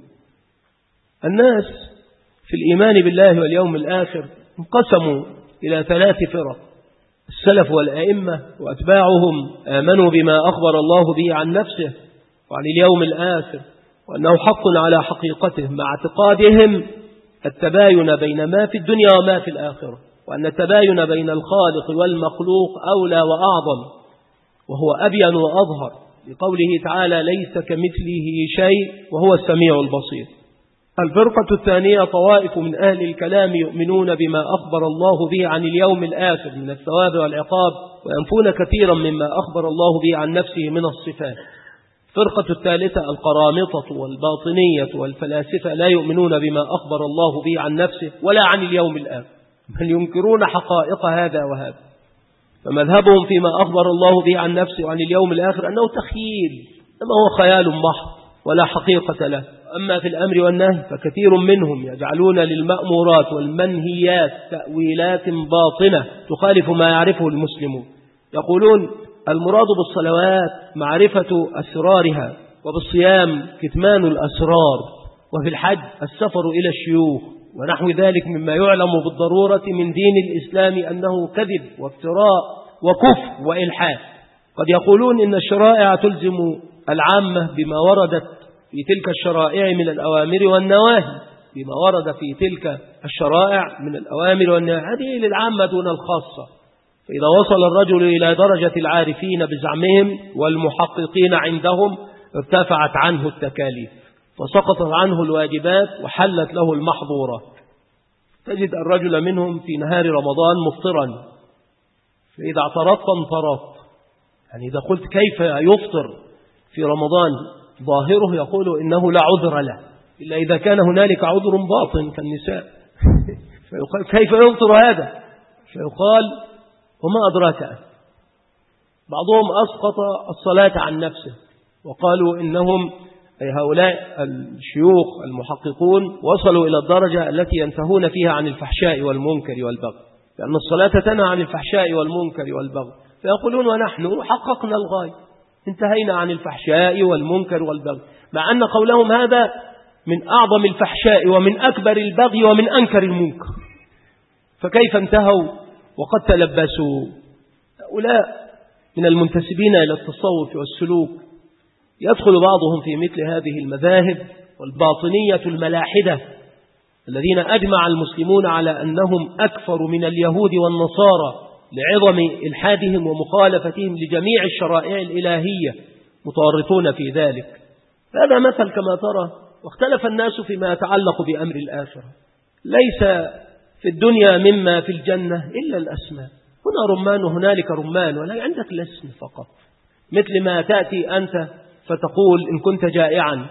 Speaker 1: الناس في الإيمان بالله واليوم الآخر انقسموا إلى 3 فرق: السلف والأئمة وأتباعهم آمنوا بما أخبر الله به عن نفسه وعن اليوم الآخر وأنه حق على حقيقته، مع اعتقادهم التباين بين ما في الدنيا وما في الآخرة، وأن التباين بين الخالق والمخلوق أولى وأعظم وهو أبين وأظهر، لقوله تعالى: ليس كمثله شيء وهو السميع البصير. الفرقة الثانية طوائف من أهل الكلام يؤمنون بما أخبر الله به عن اليوم الآخر من الثواب والعقاب، وينفون كثيرا مما أخبر الله به عن نفسه من الصفات. الفرقة الثالثة القرامطة والباطنية والفلاسفة لا يؤمنون بما أخبر الله به عن نفسه ولا عن اليوم الآخر، بل ينكرون حقائق هذا وهذا. فمذهبهم فيما أخبر الله به عن نفسه وعن اليوم الآخر أنه تخيل، إنما هو خيال محض ولا حقيقة له. أما في الأمر والنهي فكثير منهم يجعلون للمأمورات والمنهيات تأويلات باطنة تخالف ما يعرفه المسلمون. يقولون المراد بالصلوات معرفة أسرارها، وبالصيام كتمان الأسرار، وفي الحج السفر إلى الشيوخ ونحو ذلك مما يعلم بالضرورة من دين الإسلام أنه كذب وافتراء وكفر وإلحاد. قد يقولون إن الشرائع تلزم العامة بما وردت في تلك الشرائع من الأوامر والنواهي، بما ورد في تلك الشرائع من الأوامر والنواهي، هذه للعامة دون الخاصة. فإذا وصل الرجل إلى درجة العارفين بزعمهم والمحققين عندهم ارتفعت عنه التكاليف وسقطت عنه الواجبات وحلت له المحظورات. تجد الرجل منهم في نهار رمضان مفطرا، فإذا اعترضت انطرت. يعني إذا قلت كيف يفطر في رمضان ظاهره يقول إنه لا عذر له إلا إذا كان هنالك عذر باطن كالنساء. فيقال كيف يفطر هذا؟ فيقال وما أدراك. بعضهم أسقط الصلاة عن نفسه وقالوا إنهم أي هؤلاء الشيوخ المحققون وصلوا إلى الدرجة التي ينتهون فيها عن الفحشاء والمنكر والبغي، لأن الصلاة تنهى عن الفحشاء والمنكر والبغي. فيقولون ونحن حققنا الغاية، انتهينا عن الفحشاء والمنكر والبغي، مع أن قولهم هذا من أعظم الفحشاء ومن أكبر البغي ومن أنكر المنكر. فكيف انتهوا وقد تلبسوا؟ هؤلاء من المنتسبين إلى التصوف والسلوك يدخل بعضهم في مثل هذه المذاهب، والباطنية الملاحدة الذين أجمع المسلمون على أنهم أكثر من اليهود والنصارى لعظم إلحادهم ومخالفتهم لجميع الشرائع الإلهية، متورطون في ذلك. هذا مثل كما ترى. واختلف الناس فيما يتعلق بأمر الآخرة. ليس في الدنيا مما في الجنة إلا الأسماء، هنا رمان وهنالك رمان، ولا عندك الاسم فقط. مثل ما تأتي أنت فتقول إن كنت جائعا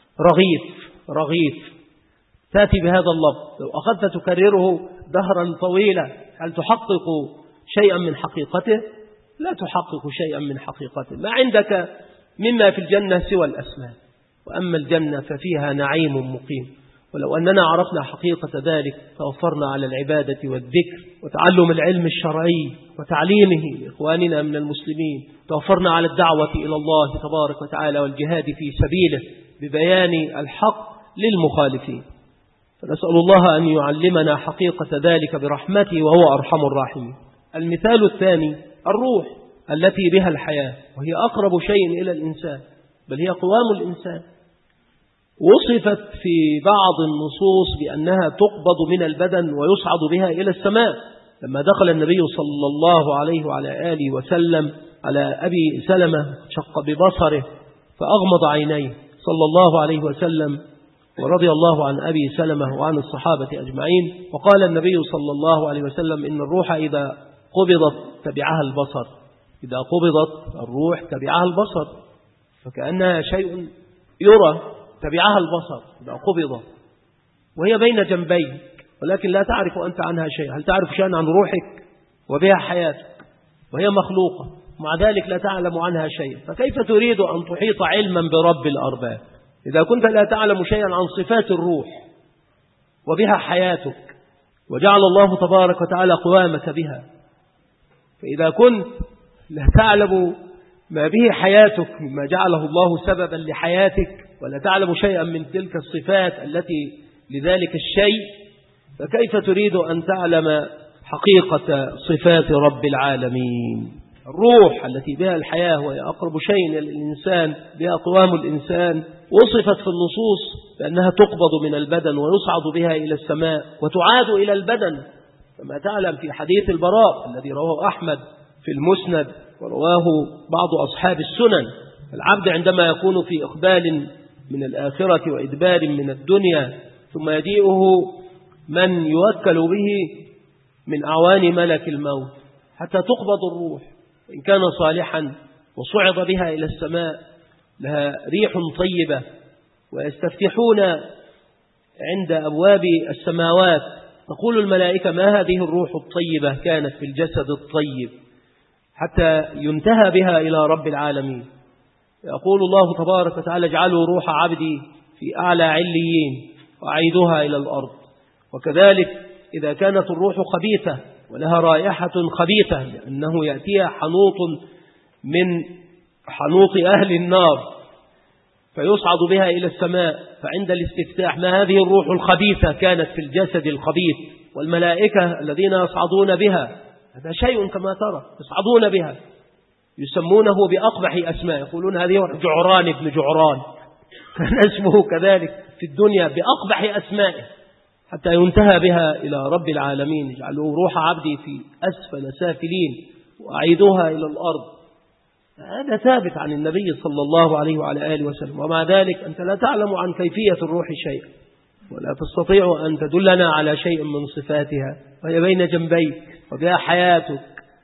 Speaker 1: رغيف، تأتي بهذا اللفظ، لو أخذت تكرره دهرا طويلا هل تحقق شيئا من حقيقته؟ لا تحقق شيئا من حقيقته. ما عندك مما في الجنة سوى الأسماء. وأما الجنة ففيها نعيم مقيم. ولو أننا عرفنا حقيقة ذلك توفرنا على العبادة والذكر وتعلم العلم الشرعي وتعليمه لإخواننا من المسلمين، توفرنا على الدعوة إلى الله تبارك وتعالى والجهاد في سبيله ببيان الحق للمخالفين. فنسأل الله أن يعلمنا حقيقة ذلك برحمته وهو أرحم الراحمين. المثال الثاني الروح التي بها الحياة، وهي أقرب شيء إلى الإنسان، بل هي قوام الإنسان. وصفت في بعض النصوص بأنها تقبض من البدن ويصعد بها إلى السماء. لما دخل النبي صلى الله عليه وعلى آله وسلم على أبي سلمة شق ببصره فأغمض عينيه صلى الله عليه وسلم ورضي الله عن أبي سلمة وعن الصحابة أجمعين، وقال النبي صلى الله عليه وسلم إن الروح إذا قبضت تبعها البصر، إذا قبضت الروح تبعها البصر، فكأنها شيء يرى تبعها البصر إذا قبضت وهي بين جنبيك، ولكن لا تعرف أنت عنها شيء. هل تعرف شيئا عن روحك وبها حياتك وهي مخلوقة مع ذلك لا تعلم عنها شيء؟ فكيف تريد أن تحيط علما برب الأرباب إذا كنت لا تعلم شيئا عن صفات الروح وبها حياتك وجعل الله تبارك وتعالى قوامك بها؟ فإذا كنت لا تعلم ما به حياتك مما جعله الله سببا لحياتك ولا تعلم شيئا من تلك الصفات التي لذلك الشيء، فكيف تريد أن تعلم حقيقة صفات رب العالمين؟ الروح التي بها الحياة وهي أقرب شيء إلى الإنسان، بها قوام الإنسان، وصفت في النصوص بأنها تقبض من البدن ويصعد بها إلى السماء وتعاد إلى البدن، كما تعلم في حديث البراء الذي رواه أحمد في المسند ورواه بعض أصحاب السنن: العبد عندما يكون في إقبال من الآخرة وإدبار من الدنيا ثم يجيئه من يوكل به من أعوان ملك الموت حتى تقبض الروح، إن كان صالحا وصعد بها إلى السماء لها ريح طيبة، ويستفتحون عند أبواب السماوات تقول الملائكة: ما هذه الروح الطيبة كانت في الجسد الطيب، حتى ينتهى بها إلى رب العالمين. يقول الله تبارك وتعالى: اجعلوا روح عبدي في أعلى عليين وأعيدوها إلى الأرض. وكذلك إذا كانت الروح خبيثة ولها رائحة خبيثة لأنه يأتيها حنوط من حنوط أهل النار فيصعد بها إلى السماء، فعند الاستفتاح: ما هذه الروح الخبيثة كانت في الجسد الخبيث؟ والملائكة الذين يصعدون بها هذا شيء كما ترى، يصعدون بها يسمونه بأقبح أسماء، يقولون هذه جعران ابن جعران، كان اسمه كذلك في الدنيا بأقبح أسمائه، حتى ينتهى بها إلى رب العالمين: اجعلوا روح عبدي في أسفل سافلين وأعيدوها إلى الأرض. هذا ثابت عن النبي صلى الله عليه وعلى آله وسلم، ومع ذلك أنت لا تعلم عن كيفية الروح شيئا ولا تستطيع أن تدلنا على شيء من صفاتها، وهي بين جنبيك وبها حياتك.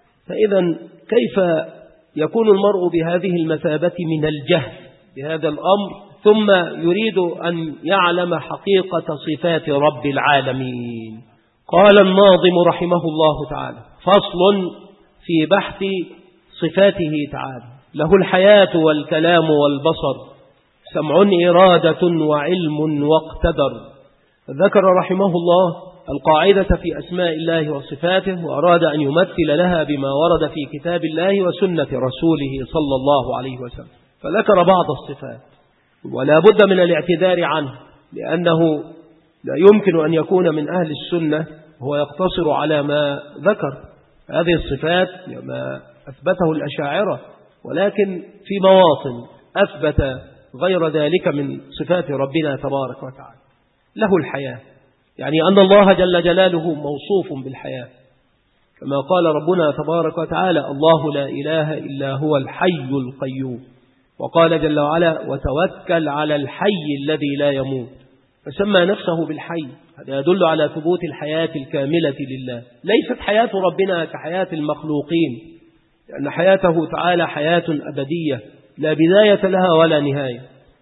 Speaker 1: فإذا كيف يكون المرء بهذه المثابة من الجهل بهذا الأمر ثم يريد أن يعلم حقيقة صفات رب العالمين؟ قال الناظم رحمه الله تعالى: فصل في بحث صفاته تعالى. له الحياة والكلام والبصر، سمع إرادة وعلم واقتدر. ذكر رحمه الله القاعدة في أسماء الله وصفاته، وأراد أن يمثل لها بما ورد في كتاب الله وسنة رسوله صلى الله عليه وسلم، فذكر بعض الصفات ولا بد من الاعتذار عنه، لأنه لا يمكن أن يكون من أهل السنة وهو يقتصر على ما ذكر. هذه الصفات ما أثبته الأشاعرة، ولكن في مواطن أثبت غير ذلك من صفات ربنا تبارك وتعالى. له الحياة، يعني أن الله جل جلاله موصوف بالحياة، كما قال ربنا تبارك وتعالى: الله لا إله إلا هو الحي القيوم. وقال جل وعلا: وتوكل على الحي الذي لا يموت. فسمى نفسه بالحي، هذا يدل على ثبوت الحياة الكاملة لله. ليست حياة ربنا كحياة المخلوقين، لأن حياته تعالى حياة أبدية لا بداية لها ولا نهاية،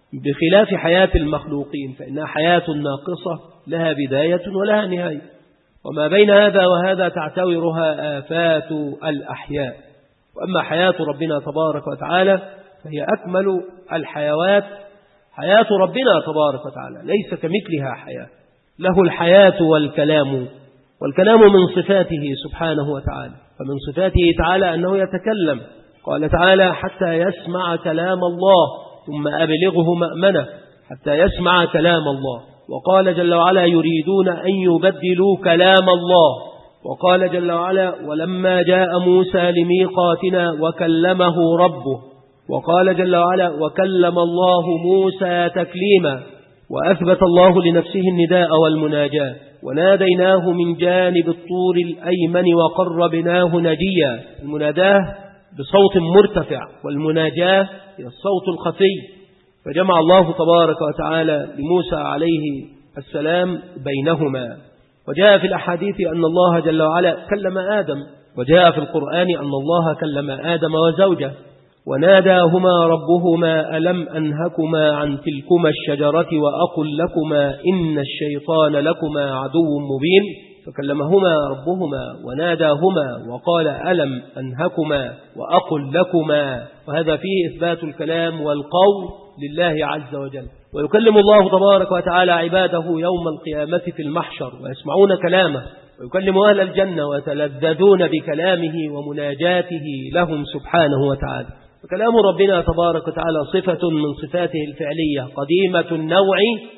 Speaker 1: بخلاف حياة المخلوقين فإنها حياة ناقصة لها بداية ولها نهاية، وما بين هذا وهذا تعتورها آفات الأحياء. وأما حياة ربنا تبارك وتعالى فهي أكمل الحيوات، حياة ربنا تبارك وتعالى ليس كمثلها حياة. له الحياة والكلام، والكلام من صفاته سبحانه وتعالى، فمن صفاته تعالى أنه يتكلم. قال تعالى: حتى يسمع كلام الله ثم أبلغه مأمنة، حتى يسمع كلام الله. وقال جل وعلا: يريدون أن يبدلوا كلام الله. وقال جل وعلا: ولما جاء موسى لميقاتنا وكلمه ربه. وقال جل وعلا: وكلم الله موسى تكليما. وأثبت الله لنفسه النداء والمناجاة، وناديناه من جانب الطور الأيمن وقربناه نجيا. المناداة بصوت مرتفع، والمناجاة هي الصوت الخفي، فجمع الله تبارك وتعالى لموسى عليه السلام بينهما. وجاء في الأحاديث أن الله جل وعلا كلم آدم، وجاء في القرآن أن الله كلم آدم وزوجه، وناداهما ربهما ألم أنهكما عن تلكما الشجرة وأقل لكما إن الشيطان لكما عدو مبين، فكلمهما ربهما وناداهما وقال ألم أنهكما وأقل لكما. وهذا فيه إثبات الكلام والقول لله عز وجل. ويكلم الله تبارك وتعالى عباده يوم القيامة في المحشر ويسمعون كلامه، ويكلم أهل الجنة ويتلذذون بكلامه ومناجاته لهم سبحانه وتعالى. وكلام ربنا تبارك وتعالى صفة من صفاته الفعلية قديمة النوع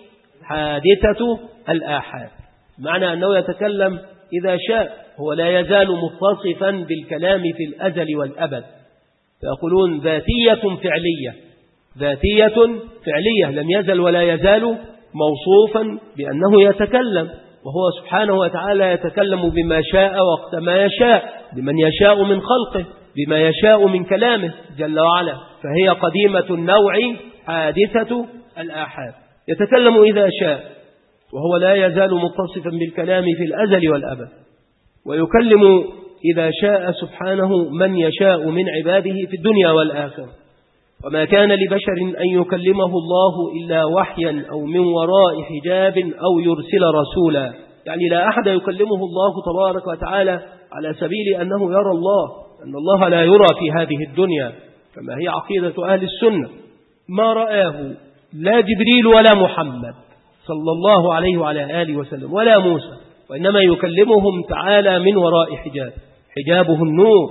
Speaker 1: حادثة الآحاد، معنى أنه يتكلم إذا شاء، هو لا يزال متصفا بالكلام في الأزل والأبد. فيقولون ذاتية فعلية، ذاتية فعلية، لم يزل ولا يزال موصوفا بأنه يتكلم، وهو سبحانه وتعالى يتكلم بما شاء وقت ما يشاء، بمن يشاء من خلقه، بما يشاء من كلامه جل وعلا. فهي قديمة النوع حادثة الآحاد، يتكلم إذا شاء، وهو لا يزال متصفا بالكلام في الأزل والأبد، ويكلم إذا شاء سبحانه من يشاء من عباده في الدنيا والآخرة. وما كان لبشر أن يكلمه الله إلا وحيا أو من وراء حجاب أو يرسل رسولا، يعني لا أحد يكلمه الله تبارك وتعالى على سبيل أنه يرى الله، أن الله لا يرى في هذه الدنيا كما هي عقيدة أهل السنة. ما رآه لا جبريل ولا محمد صلى الله عليه وعلى آله وسلم ولا موسى، وإنما يكلمهم تعالى من وراء حجاب، حجابه النور،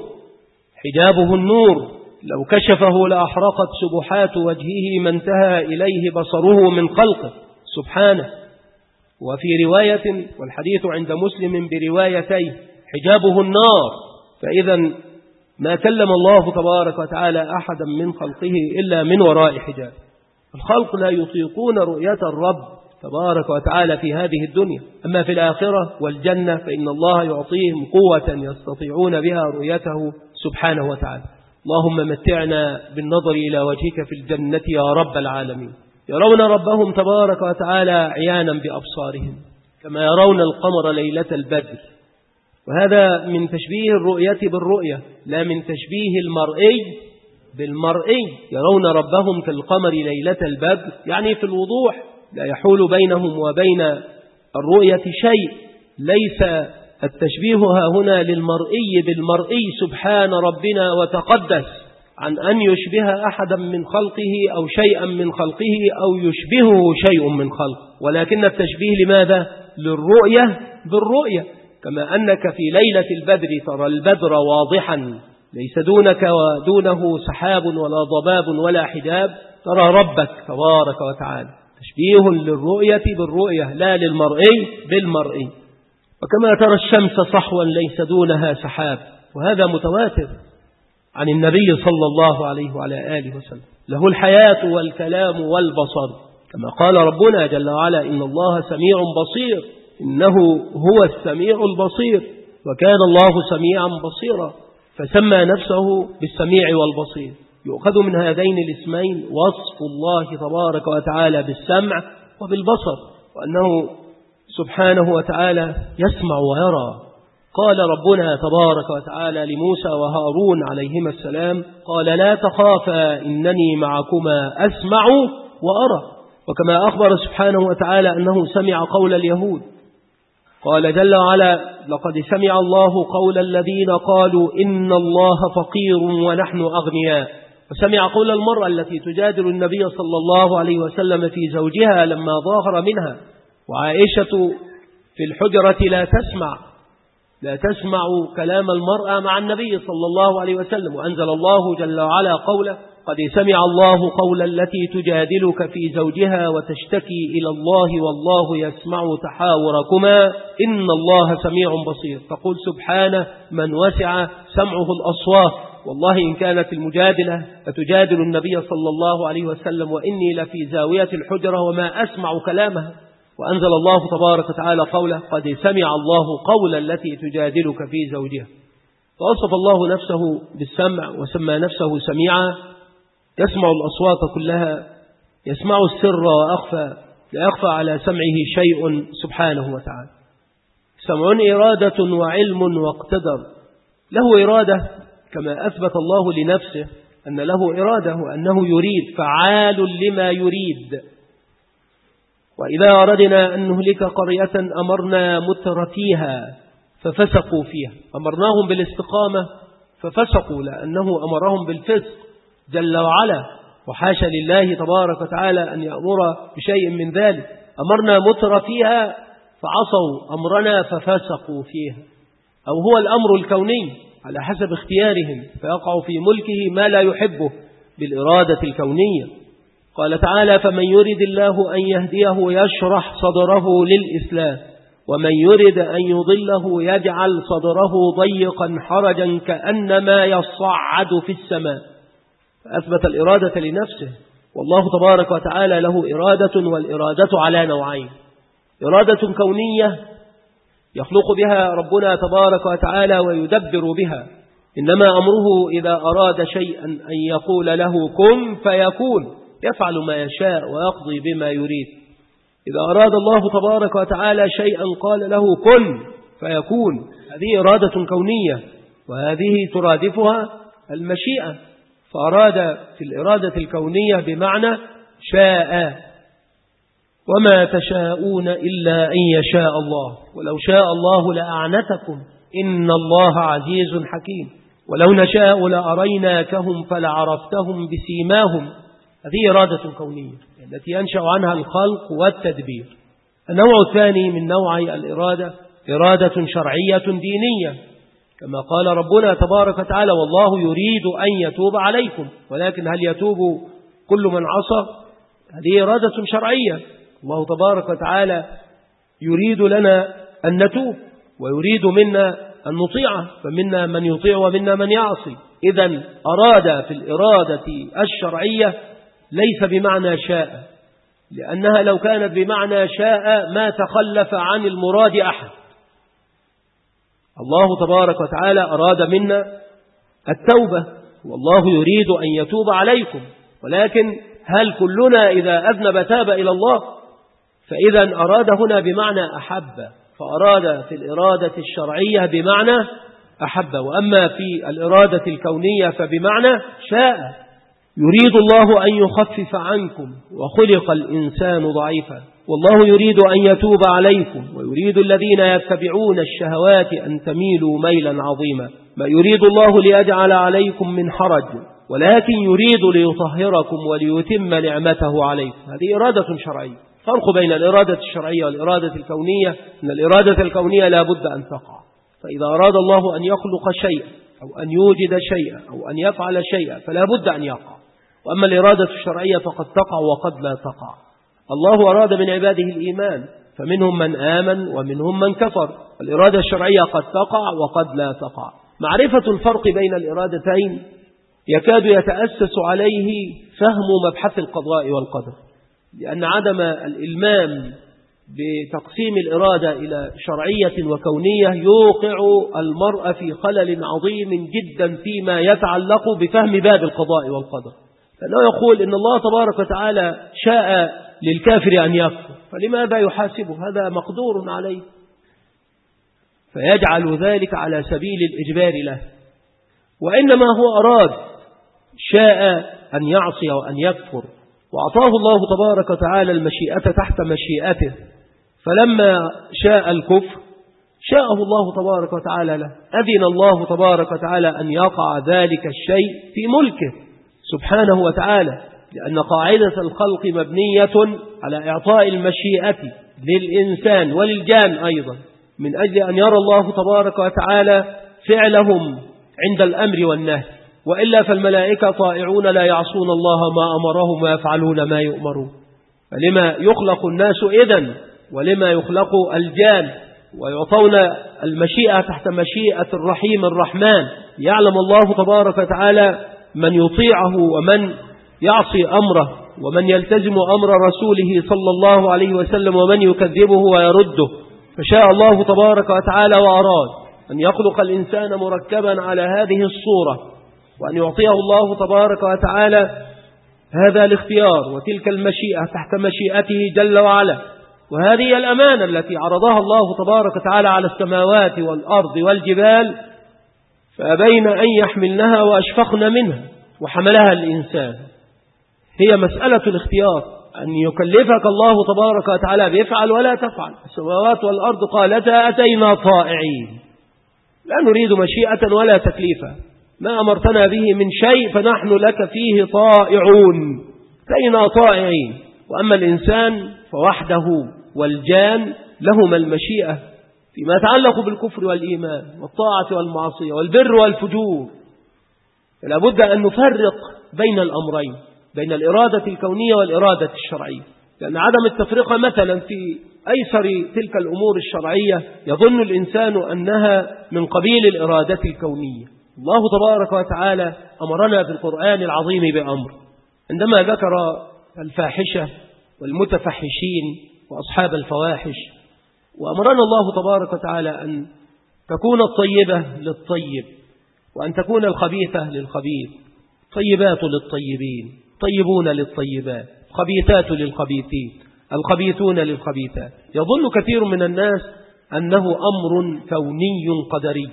Speaker 1: حجابه النور، لو كشفه لأحرقت سبحات وجهه ما انتهى إليه بصره من خلقه سبحانه. وفي رواية، والحديث عند مسلم بروايتين، حجابه النار. فإذا ما كلم الله تبارك وتعالى أحدا من خلقه إلا من وراء حجاب. الخلق لا يطيقون رؤية الرب تبارك وتعالى في هذه الدنيا، أما في الآخرة والجنة فإن الله يعطيهم قوة يستطيعون بها رؤيته سبحانه وتعالى. اللهم متعنا بالنظر إلى وجهك في الجنة يا رب العالمين. يرون ربهم تبارك وتعالى عيانا بأبصارهم كما يرون القمر ليلة البدر. وهذا من تشبيه الرؤية بالرؤية، لا من تشبيه المرئي بالمرئي. يرون ربهم كالقمر ليلة البدر، يعني في الوضوح، لا يحول بينهم وبين الرؤية شيء. ليس التشبيه هنا للمرئي بالمرئي سبحان ربنا وتقدس عن أن يشبه أحدا من خلقه أو شيئا من خلقه أو يشبهه شيء من خلقه، ولكن التشبيه لماذا؟ للرؤية بالرؤية. كما أنك في ليلة البدر ترى البدر واضحا ليس دونك ودونه سحاب ولا ضباب ولا حجاب، ترى ربك تبارك وتعالى. تشبيه للرؤية بالرؤية لا للمرئي بالمرئي. وكما ترى الشمس صحوا ليس دونها سحاب، وهذا متواتر عن النبي صلى الله عليه وعلى آله وسلم. له الحياة والكلام والبصر، كما قال ربنا جل وعلا إن الله سميع بصير، إنه هو السميع البصير، وكان الله سميعا بصيرا، فسمى نفسه بالسميع والبصير. يؤخذ من هذين الاسمين وصف الله تبارك وتعالى بالسمع وبالبصر، وأنه سبحانه وتعالى يسمع ويرى. قال ربنا تبارك وتعالى لموسى وهارون عليهما السلام قال لا تخافا إنني معكما أسمع وأرى. وكما أخبر سبحانه وتعالى أنه سمع قول اليهود، قال جل وعلا لقد سمع الله قول الذين قالوا إن الله فقير ونحن أغنياء. وسمع قول المرأة التي تجادل النبي صلى الله عليه وسلم في زوجها لما ظاهر منها، وعائشة في الحجرة لا تسمع كلام المرأة مع النبي صلى الله عليه وسلم. وأنزل الله جل وعلا قوله قد سمع الله قول التي تجادلك في زوجها وتشتكي إلى الله والله يسمع تحاوركما إن الله سميع بصير. فقل سبحانه من وسع سمعه الأصوات والله إن كانت المجادلة لتجادل النبي صلى الله عليه وسلم وإني لفي زاوية الحجرة وما أسمع كلامها. وأنزل الله تبارك وتعالى قوله قد سمع الله قولا التي تجادلك في زوجها. فوصف الله نفسه بالسمع وسمى نفسه سميعا، يسمع الأصوات كلها، يسمع السر وأخفى، لا يخفى على سمعه شيء سبحانه وتعالى. سمع إرادة وعلم واقتدر، له إرادة كما أثبت الله لنفسه أن له إرادة وأنه يريد، فعال لما يريد. وإذا أردنا أن نهلك قرية أمرنا مترفيها ففسقوا فيها، أمرناهم بالاستقامة ففسقوا لأنه أمرهم بالفسق جل وعلا، وحاشا لله تبارك وتعالى أن يأمر بشيء من ذلك. أمرنا مترفيها فعصوا أمرنا ففسقوا فيها، أو هو الأمر الكوني على حسب اختيارهم فيقع في ملكه ما لا يحبه بالإرادة الكونية. قال تعالى فمن يرد الله أن يهديه يشرح صدره للإسلام ومن يرد أن يضله يجعل صدره ضيقا حرجا كأنما يصعد في السماء. فأثبت الإرادة لنفسه، والله تبارك وتعالى له إرادة، والإرادة على نوعين: إرادة كونية يخلق بها ربنا تبارك وتعالى ويدبر بها، إنما أمره إذا أراد شيئا أن يقول له كن فيكون، يفعل ما يشاء ويقضي بما يريد. إذا أراد الله تبارك وتعالى شيئا قال له كن فيكون، هذه إرادة كونية، وهذه ترادفها المشيئة. فأراد في الإرادة الكونية بمعنى شاء، وما تشاءون إلا أن يشاء الله، ولو شاء الله لأعنتكم إن الله عزيز حكيم، ولو نشاء لأريناكهم فلعرفتهم بسيماهم. هذه إرادة كونية التي ينشأ عنها الخلق والتدبير. النوع الثاني من نوعي الإرادة إرادة شرعية دينية، كما قال ربنا تبارك وتعالى والله يريد أن يتوب عليكم، ولكن هل يتوب كل من عصى؟ هذه إرادة شرعية. الله تبارك وتعالى يريد لنا أن نتوب ويريد منا أن نطيعه، فمنا من يطيع ومنا من يعصي. إذن أراد في الإرادة الشرعية ليس بمعنى شاء، لأنها لو كانت بمعنى شاء ما تخلف عن المراد أحد. الله تبارك وتعالى أراد منا التوبة، والله يريد أن يتوب عليكم، ولكن هل كلنا إذا أذنب تاب إلى الله؟ فإذا أراد هنا بمعنى أحب، فأراد في الإرادة الشرعية بمعنى أحب، وأما في الإرادة الكونية فبمعنى شاء. يريد الله أن يخفف عنكم وخلق الإنسان ضعيفا والله يريد أن يتوب عليكم ويريد الذين يتبعون الشهوات أن تميلوا ميلا عظيما. ما يريد الله ليجعل عليكم من حرج ولكن يريد ليطهركم وليتم نعمته عليكم. هذه إرادة شرعية. فرق بين الإرادة الشرعية والإرادة الكونية أن الإرادة الكونية لا بد أن تقع، فإذا أراد الله أن يخلق شيئا أو أن يوجد شيئا أو أن يفعل شيئا فلا بد أن يقع. وأما الإرادة الشرعية فقد تقع وقد لا تقع. الله أراد من عباده الإيمان فمنهم من آمن ومنهم من كفر. الإرادة الشرعية قد تقع وقد لا تقع. معرفة الفرق بين الإرادتين يكاد يتأسس عليه فهم مبحث القضاء والقدر، لأن عدم الإلمام بتقسيم الإرادة إلى شرعية وكونية يوقع المرء في خلل عظيم جدا فيما يتعلق بفهم باب القضاء والقدر. فإنه يقول إن الله تبارك وتعالى شاء للكافر أن يكفر، فلماذا يحاسبه؟ هذا مقدور عليه، فيجعل ذلك على سبيل الإجبار له. وإنما هو أراد شاء أن يعصي وأن يكفر، وأعطاه الله تبارك وتعالى المشيئة تحت مشيئته، فلما شاء الكفر شاءه الله تبارك وتعالى له. أذن الله تبارك وتعالى أن يقع ذلك الشيء في ملكه سبحانه وتعالى، لأن قاعدة الخلق مبنية على إعطاء المشيئة للإنسان وللجان أيضا، من أجل أن يرى الله تبارك وتعالى فعلهم عند الأمر والنهي، وإلا فالملائكة طائعون لا يعصون الله ما أمرهم ويفعلون ما يؤمرون. فلما يخلق الناس إذن ولما يخلق الجان ويعطون المشيئة تحت مشيئة الرحيم الرحمن
Speaker 2: يعلم الله تبارك وتعالى من يطيعه ومن يعصي أمره، ومن يلتزم أمر رسوله صلى الله عليه وسلم ومن يكذبه ويرده. فشاء الله تبارك وتعالى وأراد أن يخلق الإنسان مركبا على هذه الصورة، وأن يعطيه الله تبارك وتعالى هذا الاختيار وتلك المشيئة تحت مشيئته جل وعلا. وهذه الأمانة التي عرضها الله تبارك وتعالى على السماوات والأرض والجبال، فأبين أن يحملنها وأشفقن منها وحملها الإنسان. هي مسألة الاختيار، أن يكلفك الله تبارك وتعالى بيفعل ولا تفعل. السماوات والأرض قالتا أتينا طائعين، لا نريد مشيئة ولا تكليفا، ما أمرتنا به من شيء فنحن لك فيه طائعون، أتينا طائعين. وأما الإنسان فوحده والجان لهما المشيئة فيما يتعلق بالكفر والإيمان والطاعة والمعصية والبر والفجور. فلا بد أن نفرق بين الأمرين، بين الإرادة الكونية والإرادة الشرعية، لأن عدم التفرقة مثلا في أيسر تلك الأمور الشرعية يظن الإنسان أنها من قبيل الإرادة الكونية. الله تبارك وتعالى أمرنا في القرآن العظيم بأمر عندما ذكر الفاحشة والمتفحشين وأصحاب الفواحش، وأمرنا الله تبارك وتعالى أن تكون الطيبة للطيب وأن تكون الخبيثة للخبيث، طيبات للطيبين، طيبون للطيبات، خبيثات للخبيثين، الخبيثون للخبيثات. يظن كثير من الناس أنه أمر كوني قدري،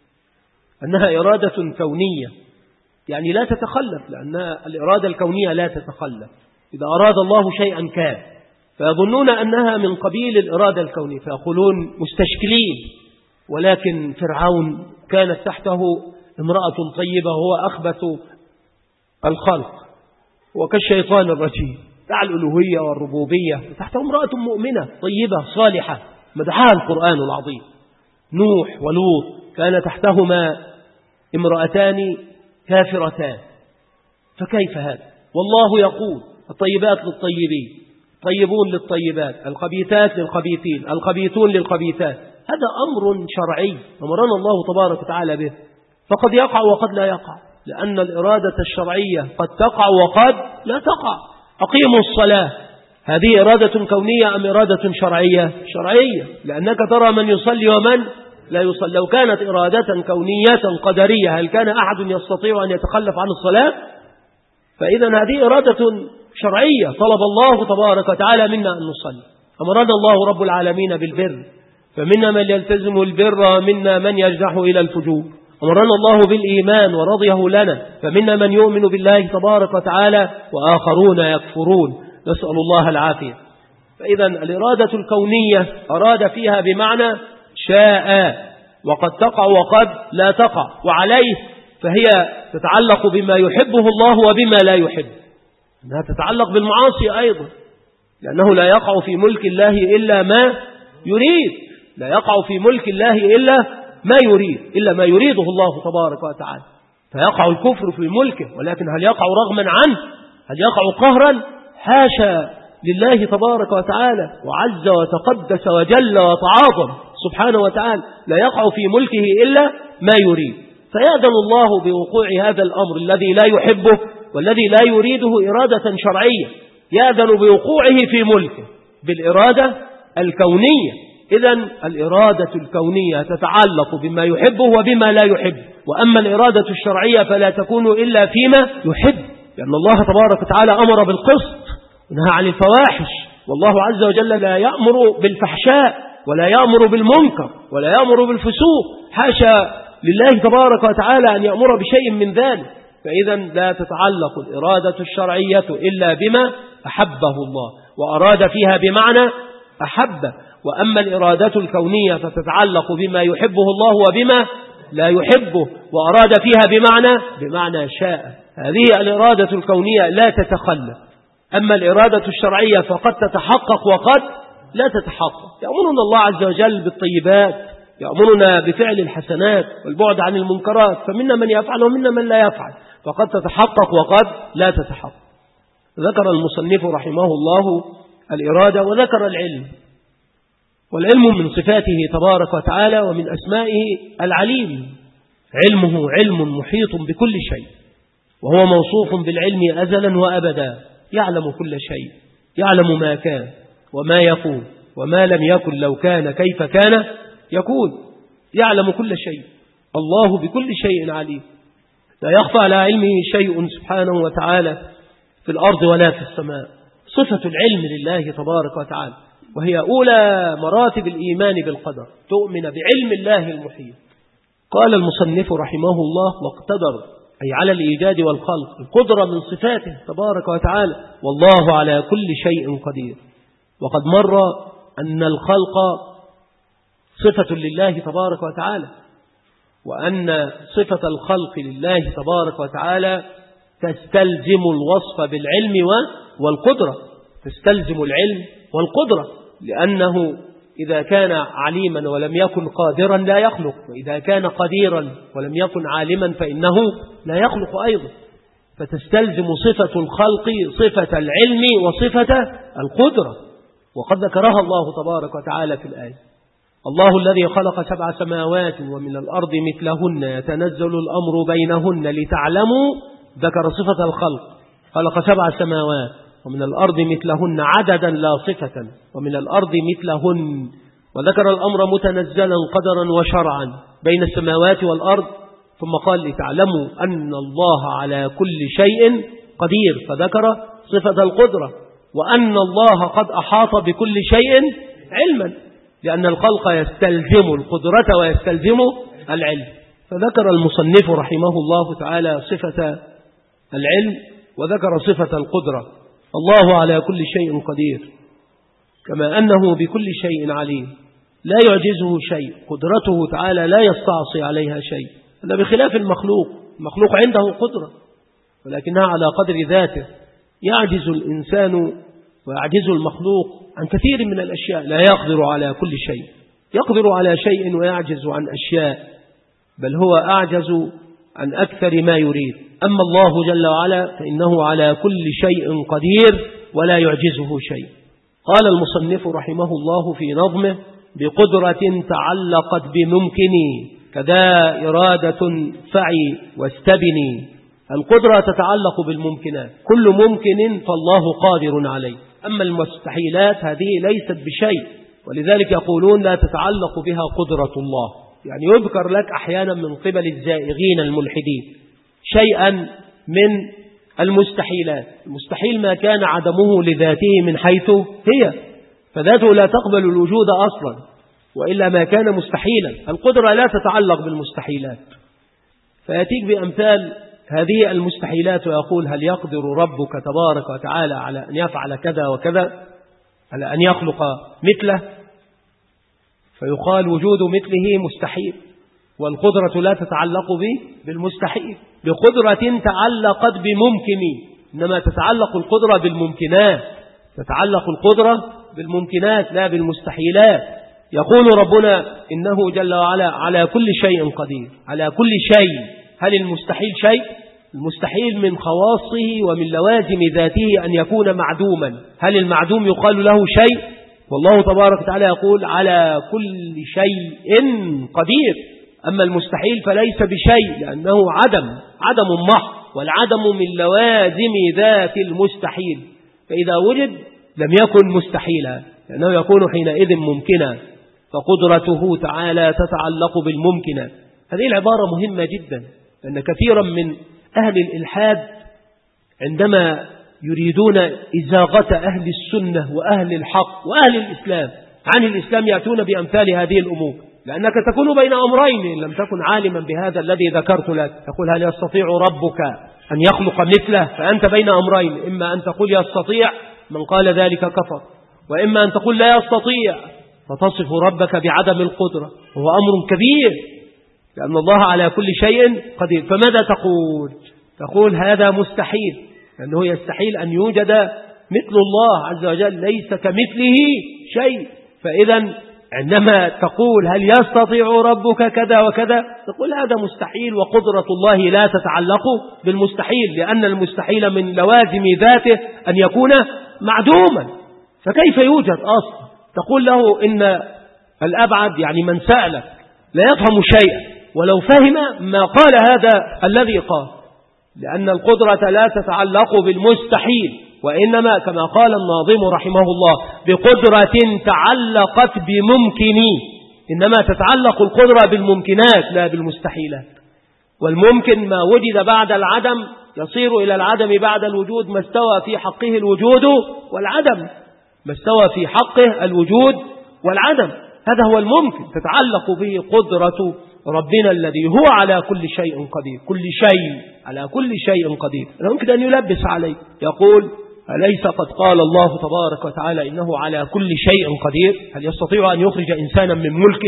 Speaker 2: أنها إرادة كونية يعني لا تتخلف، لأن الإرادة الكونية لا تتخلف، إذا أراد الله شيئا كان، فيظنون أنها من قبيل الإرادة الكونية فيقولون مستشكلين. ولكن فرعون كانت تحته امرأة طيبة وهو أخبث الخلق وكالشيطان الرجيم، دع الألوهية والربوبية، تحته امرأة مؤمنة طيبة صالحة مدحها القرآن العظيم. نوح ولوط كان تحتهما امرأتان كافرتان، فكيف هذا؟ والله يقول الطيبات للطيبين، طيبون للطيبات، الخبيثات للخبيثين، الخبيثون للخبيثات. هذا أمر شرعي أمرنا الله تبارك وتعالى به، فقد يقع وقد لا يقع، لأن الإرادة الشرعية قد تقع وقد لا تقع. أقيموا الصلاة، هذه إرادة كونية أم إرادة شرعية؟ شرعية، لأنك ترى من يصلي ومن لا يصلي. لو كانت إرادة كونية قدرية هل كان أحد يستطيع أن يتخلف عن الصلاة؟ فإذا هذه إرادة شرعية طلب الله تبارك وتعالى منا أن نصلي. أمرنا الله رب العالمين بالبر، فمنا من يلتزم البر ومنا من يجنح إلى الفجور. أمرنا الله بالإيمان ورضيه لنا، فمنا من يؤمن بالله تبارك وتعالى وآخرون يكفرون، نسأل الله العافية. فإذا الإرادة الكونية أراد فيها بمعنى شاء، وقد تقع وقد لا تقع، وعليه فهي تتعلق بما يحبه الله وبما لا يحب. أنها تتعلق بالمعاصي أيضا، لأنه لا يقع في ملك الله إلا ما يريد، لا يقع في ملك الله إلا ما يريد، إلا ما يريده الله تبارك وتعالى. فيقع الكفر في ملكه، ولكن هل يقع رغما عنه؟ هل يقع قهرا؟ حاشا لله تبارك وتعالى، وعز وتقدس وجل وتعاظم سبحانه وتعالى، لا يقع في ملكه إلا ما يريد. فيأذن الله بوقوع هذا الأمر الذي لا يحبه والذي لا يريده إرادة شرعية، يأذن بوقوعه في ملكه بالإرادة الكونية. إذن الإرادة الكونية تتعلق بما يحبه وبما لا يحب، وأما الإرادة الشرعية فلا تكون إلا فيما يحب، لأن الله تبارك وتعالى أمر بالقسط ونهى عن الفواحش، والله عز وجل لا يأمر بالفحشاء ولا يأمر بالمنكر ولا يأمر بالفسوق، حاشا لله تبارك وتعالى أن يأمر بشيء من ذلك. فإذا لا تتعلق الإرادة الشرعية إلا بما أحبه الله، وأراد فيها بمعنى أحب. وأما الإرادة الكونية فتتعلق بما يحبه الله وبما لا يحبه، وأراد فيها بمعنى شاء. هذه الإرادة الكونية لا تتخلف. أما الإرادة الشرعية فقد تتحقق وقد لا تتحقق. يأمرنا الله عز وجل بالطيبات، يأمرنا بفعل الحسنات والبعد عن المنكرات، فمنا من يفعل ومنا من لا يفعل، فقد تتحقق وقد لا تتحقق. ذكر المصنف رحمه الله الإرادة وذكر العلم، والعلم من صفاته تبارك وتعالى ومن أسمائه العليم. علمه علم محيط بكل شيء، وهو موصوف بالعلم أزلا وأبدا، يعلم كل شيء، يعلم ما كان وما يكون وما لم يكن لو كان كيف كان يكون، يعلم كل شيء. الله بكل شيء عليم، لا يخفى على علمه شيء سبحانه وتعالى في الأرض ولا في السماء. صفة العلم لله تبارك وتعالى، وهي أولى مراتب الإيمان بالقدر، تؤمن بعلم الله المحيط. قال المصنف رحمه الله: واقتدر، أي على الإيجاد والخلق، القدرة من صفاته تبارك وتعالى، والله على كل شيء قدير. وقد مر أن الخلق صفة لله تبارك وتعالى، وأن صفة الخلق لله تبارك وتعالى تستلزم الوصف بالعلم والقدرة، تستلزم العلم والقدرة، لأنه إذا كان عليما ولم يكن قادرا لا يخلق، وإذا كان قديرا ولم يكن عالما فإنه لا يخلق أيضا. فتستلزم صفة الخلق صفة العلم وصفة القدرة، وقد ذكرها الله تبارك وتعالى في الآية: الله الذي خلق 7 سماوات ومن الأرض مثلهن يتنزل الأمر بينهن لتعلموا، ذكر صفة الخلق، خلق 7 سماوات ومن الأرض مثلهن عددا لا صفة، ومن الأرض مثلهن، وذكر الأمر متنزلا قدرا وشرعا بين السماوات والأرض، ثم قال لتعلموا أن الله على كل شيء قدير، فذكر صفة القدرة، وأن الله قد أحاط بكل شيء علما، لأن الخلق يستلزم القدرة ويستلزم العلم. فذكر المصنف رحمه الله تعالى صفة العلم وذكر صفة القدرة. الله على كل شيء قدير، كما أنه بكل شيء عليم، لا يعجزه شيء، قدرته تعالى لا يستعصي عليها شيء، هذا بخلاف المخلوق. المخلوق عنده قدرة ولكنها على قدر ذاته، يعجز الإنسان ويعجز المخلوق عن كثير من الأشياء، لا يقدر على كل شيء، يقدر على شيء ويعجز عن أشياء، بل هو أعجز عن أكثر ما يريد. أما الله جل وعلا فإنه على كل شيء قدير ولا يعجزه شيء. قال المصنف رحمه الله في نظمه: بقدرة تعلقت بممكني كذا إرادة فعي واستبني. القدرة تتعلق بالممكنات، كل ممكن فالله قادر عليه، أما المستحيلات هذه ليست بشيء، ولذلك يقولون لا تتعلق بها قدرة الله. يعني يذكر لك أحيانا من قبل الزائغين الملحدين شيئا من المستحيلات. المستحيل ما كان عدمه لذاته من حيث هي، فذاته لا تقبل الوجود أصلا، وإلا ما كان مستحيلا. القدرة لا تتعلق بالمستحيلات، فيأتيك بأمثال هذه المستحيلات ويقول: هل يقدر ربك تبارك وتعالى على أن يفعل كذا وكذا، على أن يخلق مثله؟ فيقال وجود مثله مستحيل، والقدرة لا تتعلق بالمستحيل. بقدرة تعلقت بممكن، إنما تتعلق القدرة بالممكنات، تتعلق القدرة بالممكنات لا بالمستحيلات. يقول ربنا إنه جل وعلا على كل شيء قدير، على كل شيء. هل المستحيل شيء؟ المستحيل من خواصه ومن لوازم ذاته أن يكون معدوما. هل المعدوم يقال له شيء؟ والله تبارك وتعالى يقول على كل شيء قدير. أما المستحيل فليس بشيء، لأنه عدم محض، والعدم من لوازم ذات المستحيل، فإذا وجد لم يكن مستحيلا، لأنه يكون حينئذ ممكنا، فقدرته تعالى تتعلق بالممكنات. هذه العبارة مهمة جدا، لأن كثيرا من أهل الإلحاد عندما يريدون إزاغة أهل السنة وأهل الحق وأهل الإسلام عن الإسلام يأتون بأمثال هذه الأمور، لأنك تكون بين أمرين إن لم تكن عالما بهذا الذي ذكرت لك. تقول: هل يستطيع ربك أن يخلق مثله؟ فأنت بين أمرين، إما أن تقول يستطيع، من قال ذلك كفر، وإما أن تقول لا يستطيع، فتصف ربك بعدم القدرة، وهو أمر كبير، لأن الله على كل شيء قدير. فماذا تقول؟ تقول هذا مستحيل، لأنه يستحيل أن يوجد مثل الله عز وجل، ليس كمثله شيء. فإذا عندما تقول هل يستطيع ربك كذا وكذا، تقول هذا مستحيل، وقدرة الله لا تتعلق بالمستحيل، لأن المستحيل من لوازم ذاته أن يكون معدوما، فكيف يوجد أصلا؟ تقول له إن الأبعد، يعني من سألك لا يفهم شيئا، ولو فهم ما قال هذا الذي قال، لأن القدرة لا تتعلق بالمستحيل، وإنما كما قال الناظم رحمه الله بقدرة تعلقت بممكنين، إنما تتعلق القدرة بالممكنات لا بالمستحيلات. والممكن ما وجد بعد العدم يصير إلى العدم بعد الوجود، ما استوى في حقه الوجود والعدم، ما استوى في حقه الوجود والعدم، هذا هو الممكن، تتعلق به قدرة ربنا الذي هو على كل شيء قدير، كل شيء على كل شيء قدير. لا يمكن أن يلبس عليه، يقول أليس قد قال الله تبارك وتعالى إنه على كل شيء قدير؟ هل يستطيع أن يخرج إنسانا من ملكه؟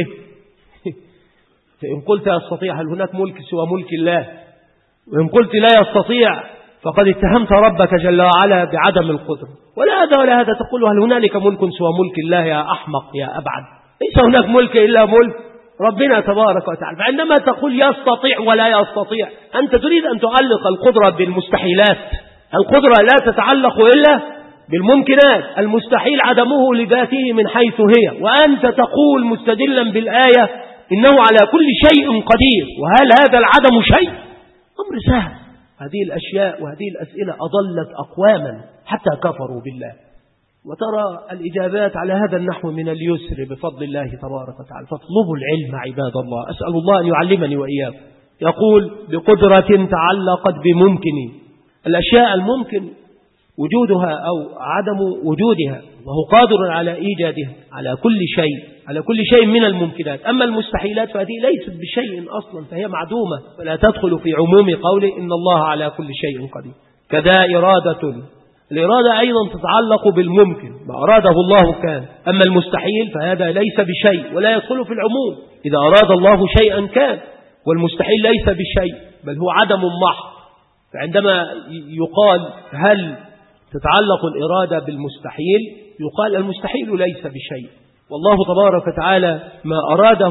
Speaker 2: فإن قلت يستطيع، هل هناك ملك سوى ملك الله؟ وإن قلت لا يستطيع فقد اتهمت ربك جل وعلا بعدم القدرة. ولا هذا ولا هذا، تقول هل هنالك ملك سوى ملك الله؟ يا أحمق يا أبعد، ليس هناك ملك إلا ملك ربنا تبارك وتعالى. فعندما تقول يستطيع ولا يستطيع، أنت تريد أن تعلق القدرة بالمستحيلات. القدرة لا تتعلق إلا بالممكنات، المستحيل عدمه لذاته من حيث هي، وأنت تقول مستدلا بالآية إنه على كل شيء قدير، وهل هذا العدم شيء؟ أمر سهل. هذه الأشياء وهذه الأسئلة أضلت أقواما حتى كفروا بالله. وترى الإجابات على هذا النحو من اليسر بفضل الله تبارك وتعالى. فاطلبوا العلم عباد الله، أسأل الله أن يعلمني وإياكم. يقول بقدرة تعلقت بممكن، الأشياء الممكن وجودها أو عدم وجودها، وهو قادر على إيجادها على كل شيء، على كل شيء من الممكنات. أما المستحيلات فهذه ليست بشيء أصلا، فهي معدومة، ولا تدخل في عموم قوله إن الله على كل شيء قدير. كذا إرادة، الإرادة أيضا تتعلق بالممكن، ما أراده الله كان. أما المستحيل فهذا ليس بشيء ولا يدخل في العموم، إذا أراد الله شيئا كان، والمستحيل ليس بشيء بل هو عدم محض. فعندما يقال هل تتعلق الإرادة بالمستحيل، يقال المستحيل ليس بشيء، والله تبارك وتعالى ما أراده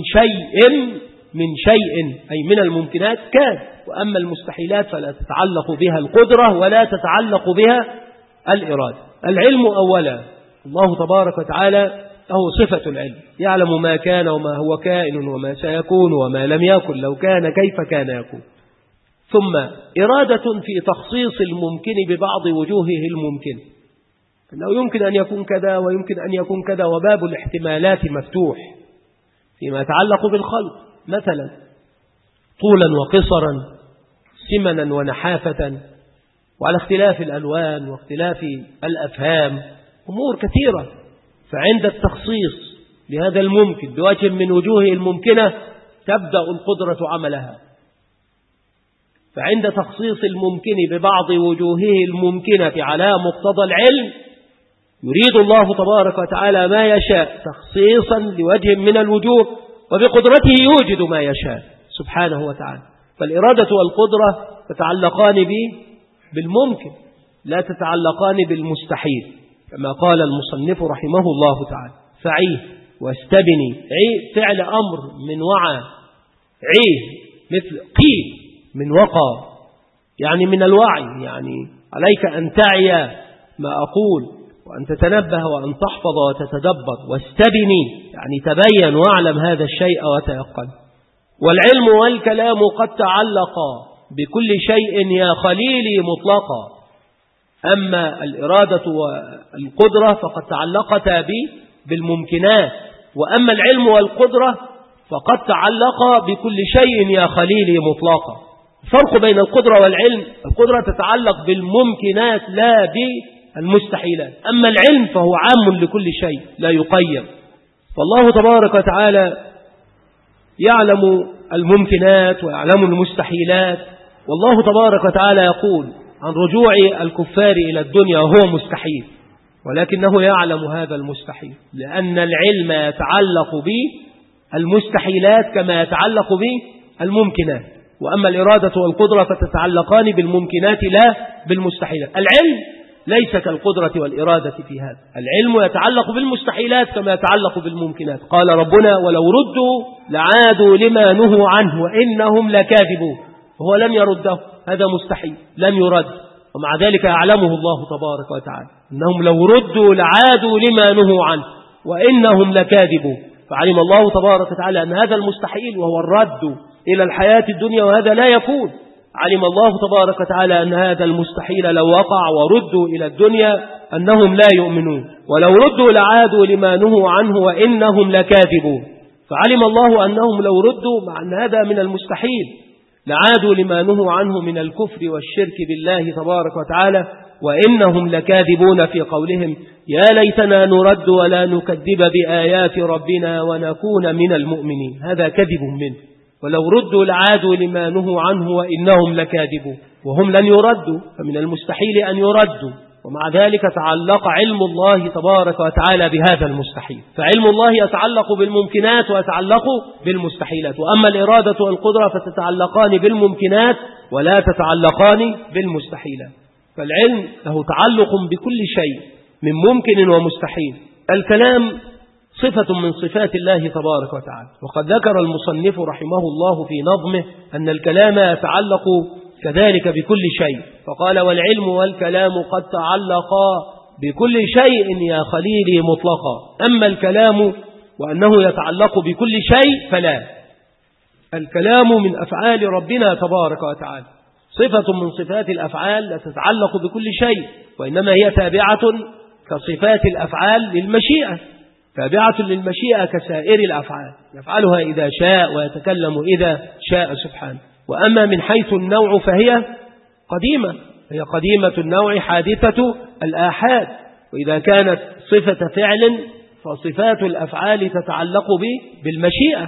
Speaker 2: من شيء أي من الممكنات كان. وأما المستحيلات فلا تتعلق بها القدرة ولا تتعلق بها الإرادة. العلم أولا، الله تبارك وتعالى له صفة العلم، يعلم ما كان وما هو كائن وما سيكون وما لم يكن، لو كان كيف كان يكون. ثم إرادة في تخصيص الممكن ببعض وجوهه الممكن، أنه يمكن أن يكون كذا ويمكن أن يكون كذا، وباب الاحتمالات مفتوح فيما يتعلق بالخلق، مثلا طولا وقصرا، سمنا ونحافة، وعلى اختلاف الألوان واختلاف الأفهام، أمور كثيرة. فعند التخصيص لهذا الممكن بوجه من وجوهه الممكنة تبدأ القدرة عملها. فعند تخصيص الممكن ببعض وجوهه الممكنة على مقتضى العلم يريد الله تبارك وتعالى ما يشاء تخصيصا لوجه من الوجوه، وبقدرته يوجد ما يشاء سبحانه وتعالى. فالإرادة والقدرة تتعلقان بالممكن لا تتعلقان بالمستحيل، كما قال المصنف رحمه الله تعالى فعيه واستبني. عيه فعل أمر من وعى، عيه مثل قيل من وقى، يعني من الوعي، يعني عليك أن تعي ما أقول وأن تتنبه وأن تحفظ وتتدبر. واستبني يعني تبين واعلم هذا الشيء وتيقن. والعلم والكلام قد تعلقا بكل شيء يا خليلي مطلقا. أما الإرادة والقدرة فقد تعلقتا بالممكنات، وأما العلم والقدرة فقد تعلقا بكل شيء يا خليلي مطلقا. الفرق بين القدرة والعلم، القدرة تتعلق بالممكنات لا بالمستحيلات، أما العلم فهو عام لكل شيء لا يقيم. فالله تبارك وتعالى يعلم الممكنات ويعلم المستحيلات. والله تبارك وتعالى يقول عن رجوع الكفار إلى الدنيا هو مستحيل، ولكنه يعلم هذا المستحيل، لأن العلم يتعلق بالمستحيلات كما يتعلق بالممكنات. وأما الإرادة والقدرة فتتعلقان بالممكنات لا بالمستحيلات. العلم ليس كالقدرة والإرادة في هذا، العلم يتعلق بالمستحيلات كما يتعلق بالممكنات. قال ربنا ولو ردوا لعادوا لما نهوا عنه وإنهم لكاذبون، وهو لم يرده، هذا مستحيل لم يرد، ومع ذلك يعلمه الله تبارك وتعالى أنهم لو ردوا لعادوا لما نهوا عنه وإنهم لكاذبون. فعلم الله تبارك وتعالى أن هذا المستحيل وهو الرد إلى الحياة الدنيا، وهذا لا يكون. علم الله تبارك وتعالى أن هذا المستحيل لو وقع وردوا إلى الدنيا أنهم لا يؤمنون، ولو ردوا لعادوا لما نهوا عنه وإنهم لكاذبون. فعلم الله أنهم لو ردوا، مع أن هذا من المستحيل، لعادوا لما نهوا عنه من الكفر والشرك بالله تبارك وتعالى وإنهم لكاذبون في قولهم يا ليتنا نرد ولا نكذب بآيات ربنا ونكون من المؤمنين. هذا كذب منه، ولو ردوا لعادوا لما نهوا عنه وإنهم لكاذبون، وهم لن يردوا، فمن المستحيل أن يردوا. ومع ذلك تعلق علم الله تبارك وتعالى بهذا المستحيل، فعلم الله يتعلق بالممكنات ويتعلق بالمستحيلات، وأما الإرادة والقدرة فتتعلقان بالممكنات ولا تتعلقان بالمستحيلات. فالعلم له تعلق بكل شيء من ممكن ومستحيل. الكلام صفة من صفات الله تبارك وتعالى، وقد ذكر المصنف رحمه الله في نظمه أن الكلام يتعلق كذلك بكل شيء، فقال والعلم والكلام قد تعلقا بكل شيء يا خليلي مطلقا. أما الكلام وأنه يتعلق بكل شيء فلا، الكلام من أفعال ربنا تبارك وتعالى، صفة من صفات الأفعال لا تتعلق بكل شيء، وإنما هي تابعة كصفات الأفعال للمشيئة، تابعة للمشيئة كسائر الأفعال، يفعلها إذا شاء ويتكلم إذا شاء سبحانه. وأما من حيث النوع فهي قديمة، هي قديمة النوع حادثة الآحاد. وإذا كانت صفة فعل فصفات الأفعال تتعلق بالمشيئة،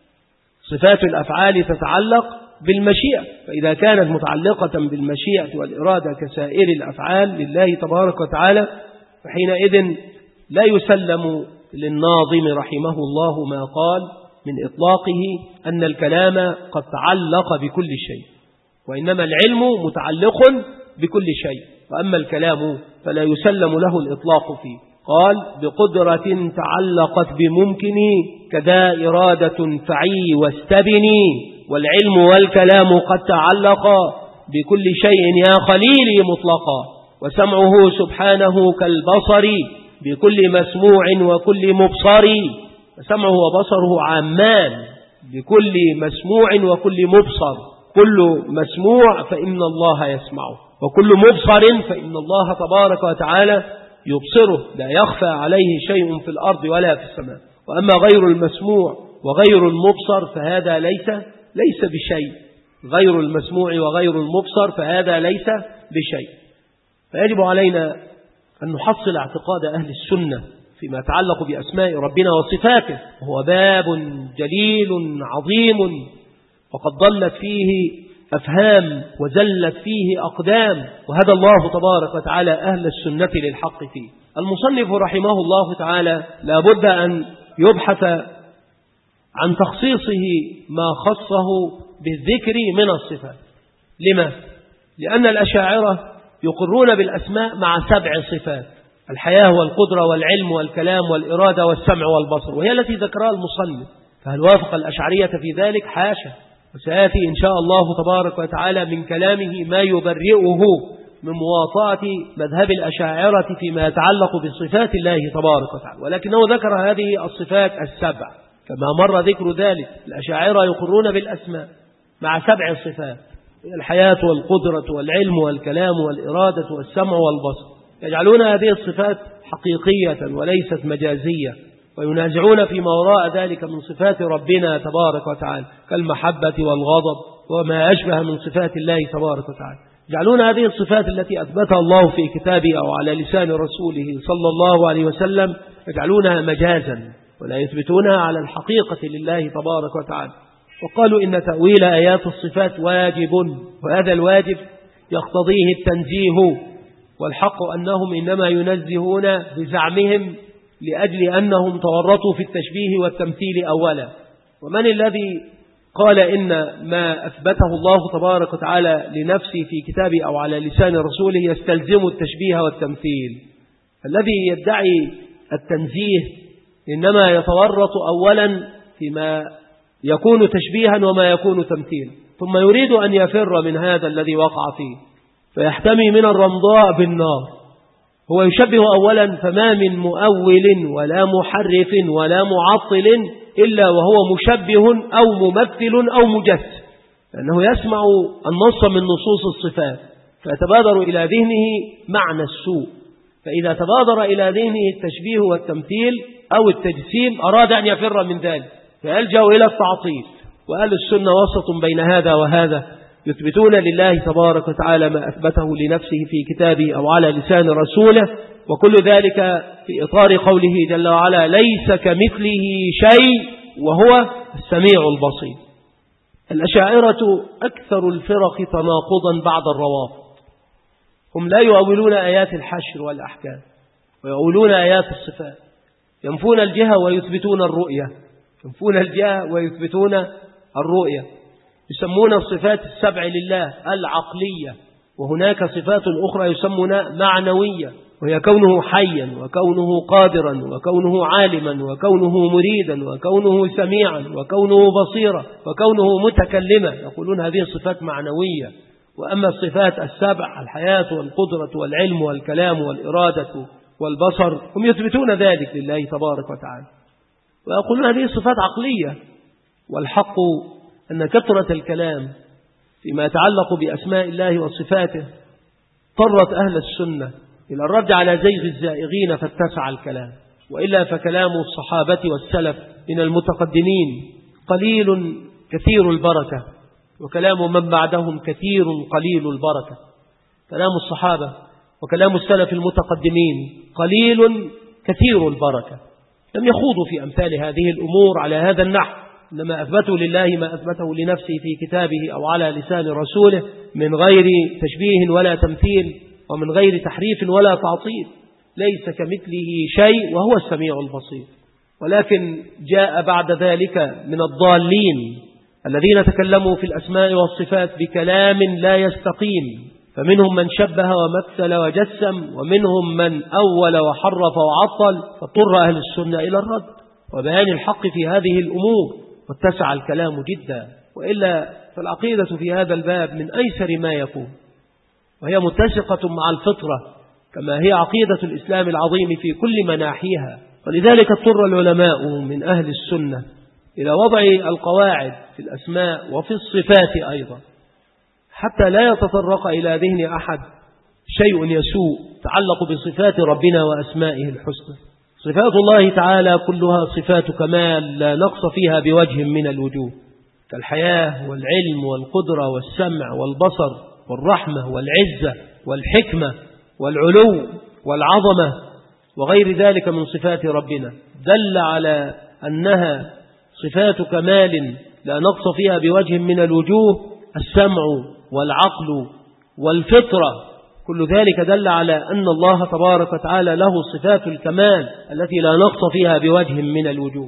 Speaker 2: صفات الأفعال تتعلق بالمشيئة، فإذا كانت متعلقة بالمشيئة والإرادة كسائر الأفعال لله تبارك وتعالى فحينئذ لا يسلم للناظم رحمه الله ما قال من إطلاقه أن الكلام قد تعلق بكل شيء، وإنما العلم متعلق بكل شيء، وأما الكلام فلا يسلم له الإطلاق فيه. قال بقدرة تعلقت بممكني كذا إرادة فعي واستبني، والعلم والكلام قد تعلقا بكل شيء يا خليلي مطلقا، وسمعه سبحانه كالبصر بكل مسموع وكل مبصر، سمعه وبصره عامان بكل مسموع وكل مبصر، كل مسموع فإن الله يسمعه، وكل مبصر فإن الله تبارك وتعالى يبصره، لا يخفى عليه شيء في الأرض ولا في السماء. وأما غير المسموع وغير المبصر فهذا ليس بشيء، غير المسموع وغير المبصر فهذا ليس بشيء. فيجب علينا أن نحصل اعتقاد أهل السنة فيما يتعلق بأسماء ربنا وصفاته، وهو باب جليل عظيم، وقد ضلت فيه أفهام وزلت فيه أقدام، وهدى الله تبارك وتعالى أهل السنة للحق فيه. المصنف رحمه الله تعالى لا بد أن يبحث عن تخصيصه ما خصه بالذكر من الصفات. لما؟ لأن الأشاعرة يقرون بالأسماء مع 7 صفات: الحياة والقدرة والعلم والكلام والإرادة والسمع والبصر، وهي التي ذكرها المصنف. فهل وافق الأشعرية في ذلك؟ حاشا. وسيأتي إن شاء الله تبارك وتعالى من كلامه ما يبرئه من مواطأة مذهب الأشاعرة فيما يتعلق بصفات الله تبارك وتعالى، ولكنه ذكر هذه الصفات 7 كما مر ذكر ذلك. الأشاعرة يقرون بالأسماء مع 7 صفات: الحياة والقدرة والعلم والكلام والإرادة والسمع والبصر، يجعلون هذه الصفات حقيقية وليست مجازية، وينازعون فيما وراء ذلك من صفات ربنا تبارك وتعالى كالمحبة والغضب وما أشبه من صفات الله تبارك وتعالى. يجعلون هذه الصفات التي أثبتها الله في كتابه أو على لسان رسوله صلى الله عليه وسلم يجعلونها مجازا، ولا يثبتونها على الحقيقة لله تبارك وتعالى. وقالوا إن تأويل آيات الصفات واجب، وهذا الواجب يقتضيه التنزيه، والحق أنهم إنما ينزهون بزعمهم لأجل أنهم تورطوا في التشبيه والتمثيل أولا. ومن الذي قال إن ما أثبته الله تبارك وتعالى لنفسه في كتابه أو على لسان رسوله يستلزم التشبيه والتمثيل؟ الذي يدعي التنزيه إنما يتورط أولا فيما يكون تشبيها وما يكون تمثيلا، ثم يريد أن يفر من هذا الذي وقع فيه، فيحتمي من الرمضاء بالنار، هو يشبه أولا، فما من مؤول ولا محرف ولا معطل إلا وهو مشبه أو ممثل أو مجسم، لأنه يسمع النص من نصوص الصفات فيتبادر إلى ذهنه معنى السوء، فإذا تبادر إلى ذهنه التشبيه والتمثيل أو التجسيم أراد أن يفر من ذلك فيلجأ إلى التعطيل. وأهل السنة وسط بين هذا وهذا، يثبتون لله تبارك وتعالى ما أثبته لنفسه في كتابه أو على لسان رسوله، وكل ذلك في إطار قوله جل وعلا: ليس كمثله شيء وهو السميع البصير. الأشاعرة أكثر الفرق تناقضا بعد الروافض، هم لا يؤولون آيات الحشر والأحكام ويؤولون آيات الصفات، ينفون الجهة ويثبتون الرؤية، ينفون الجهة ويثبتون الرؤية، يسمون الصفات السبع لله العقلية، وهناك صفات أخرى يسمون معنوية، وهي كونه حيا وكونه قادرا وكونه عالما وكونه مريدا وكونه سميعا وكونه بصيرا وكونه متكلما، يقولون هذه الصفات معنوية. وأما الصفات السبع الحياة والقدرة والعلم والكلام والإرادة والبصر هم يثبتون ذلك لله تبارك وتعالى ويقولون هذه صفات عقلية. والحق أن كثرة الكلام فيما يتعلق بأسماء الله وصفاته طرت أهل السنة إلى الرد على زيغ الزائغين فاتسع الكلام، وإلا فكلام الصحابة والسلف من المتقدمين قليل كثير البركة، وكلام من بعدهم كثير قليل البركة. كلام الصحابة وكلام السلف المتقدمين قليل كثير البركة، لم يخوضوا في أمثال هذه الأمور على هذا النحو، إنما أثبتوا لله ما أثبته لنفسه في كتابه أو على لسان رسوله من غير تشبيه ولا تمثيل ومن غير تحريف ولا تعطيل. ليس كمثله شيء وهو السميع البصير. ولكن جاء بعد ذلك من الضالين الذين تكلموا في الأسماء والصفات بكلام لا يستقيم، فمنهم من شبه ومثل وجسم، ومنهم من أول وحرف وعطل، فاضطر أهل السنة إلى الرد وبيان الحق في هذه الأمور، واتسع الكلام جدا. وإلا فالعقيدة في هذا الباب من أيسر ما يكون، وهي متسقة مع الفطرة كما هي عقيدة الإسلام العظيم في كل مناحيها. ولذلك اضطر العلماء من أهل السنة إلى وضع القواعد في الأسماء وفي الصفات أيضا، حتى لا يتطرق إلى ذهن أحد شيء يسوء تعلق بصفات ربنا وأسمائه الحسنى. صفات الله تعالى كلها صفات كمال لا نقص فيها بوجه من الوجوه، كالحياة والعلم والقدرة والسمع والبصر والرحمة والعزة والحكمة والعلو والعظمة وغير ذلك من صفات ربنا، دل على أنها صفات كمال لا نقص فيها بوجه من الوجوه. السمع والعقل والفطرة كل ذلك دل على أن الله تبارك وتعالى له صفات الكمال التي لا نقص فيها بوجه من الوجوه.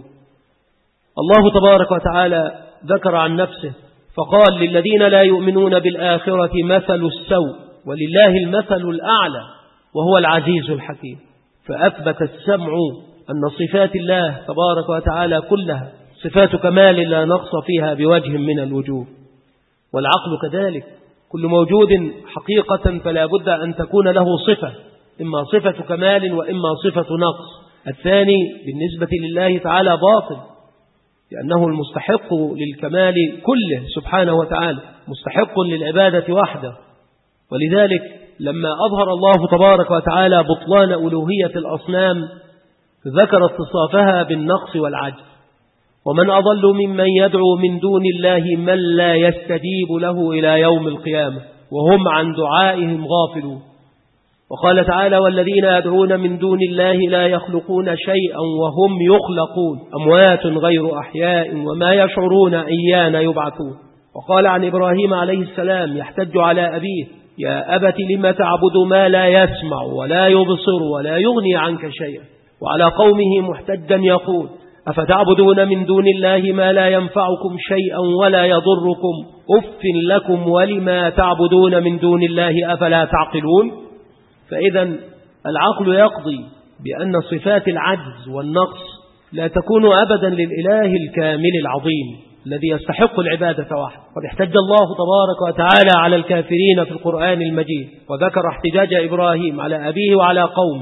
Speaker 2: الله تبارك وتعالى ذكر عن نفسه فقال: للذين لا يؤمنون بالآخرة مثل السوء ولله المثل الأعلى وهو العزيز الحكيم. فأثبت السمع أن صفات الله تبارك وتعالى كلها صفات كمال لا نقص فيها بوجه من الوجوه. والعقل كذلك، كل موجود حقيقة فلا بد أن تكون له صفة، إما صفة كمال وإما صفة نقص. الثاني بالنسبة لله تعالى باطل، لأنه المستحق للكمال كله سبحانه وتعالى، مستحق للعبادة وحده. ولذلك لما أظهر الله تبارك وتعالى بطلان ألوهية الأصنام ذكر اتصافها بالنقص والعجز. ومن أضل ممن يدعو من دون الله من لا يستجيب له إلى يوم القيامة وهم عن دعائهم غافلون. وقال تعالى: والذين يدعون من دون الله لا يخلقون شيئا وهم يخلقون أموات غير أحياء وما يشعرون أيان يبعثون. وقال عن إبراهيم عليه السلام يحتج على أبيه: يا أبت لم تعبد ما لا يسمع ولا يبصر ولا يغني عنك شيئا. وعلى قومه محتجا يقول: أفتعبدون من دون الله ما لا ينفعكم شيئا ولا يضركم أف لكم ولما تعبدون من دون الله أفلا تعقلون. فإذا العقل يقضي بأن صفات العجز والنقص لا تكون أبدا للإله الكامل العظيم، الذي يستحق العبادة وحده. قد احتج الله تبارك وتعالى على الكافرين في القرآن المجيد، وذكر احتجاج إبراهيم على أبيه وعلى قومه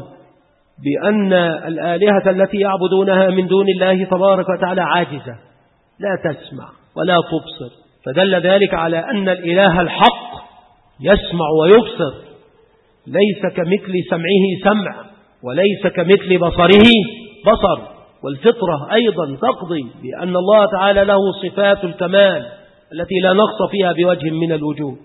Speaker 2: بأن الآلهة التي يعبدونها من دون الله تبارك وتعالى عاجزة لا تسمع ولا تبصر، فدل ذلك على أن الإله الحق يسمع ويبصر، ليس كمثل سمعه سمع وليس كمثل بصره بصر. والفطرة أيضا تقضي بأن الله تعالى له صفات الكمال التي لا نقص فيها بوجه من الوجوه.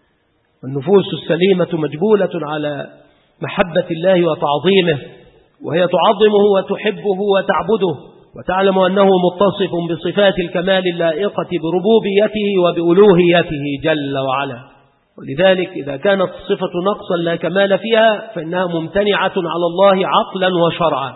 Speaker 2: والنفوس السليمة مجبولة على محبة الله وتعظيمه، وهي تعظمه وتحبه وتعبده، وتعلم أنه متصف بصفات الكمال اللائقة بربوبيته وبألوهيته جل وعلا. ولذلك إذا كانت الصفة نقصا لا كمال فيها فإنها ممتنعة على الله عقلا وشرعا،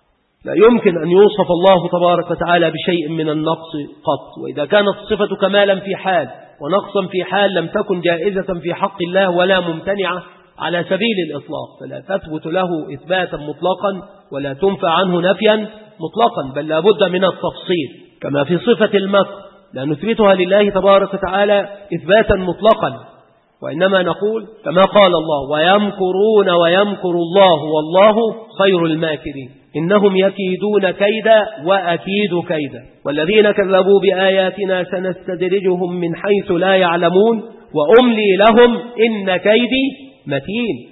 Speaker 2: لا يمكن أن يوصف الله تبارك وتعالى بشيء من النقص قط. وإذا كانت الصفة كمالا في حال ونقصا في حال لم تكن جائزة في حق الله ولا ممتنعة على سبيل الإطلاق، فلا تثبت له إثباتا مطلقا ولا تنفى عنه نفيا مطلقا، بل لا بد من التفصيل. كما في صفة المكر لا نثبتها لله تبارك وتعالى إثباتا مطلقا، وإنما نقول كما قال الله: ويمكرون ويمكر الله والله خير الماكرين، إنهم يكيدون كيدا وأكيد كيدا، والذين كذبوا بآياتنا سنستدرجهم من حيث لا يعلمون وأملي لهم إن كيدي متين.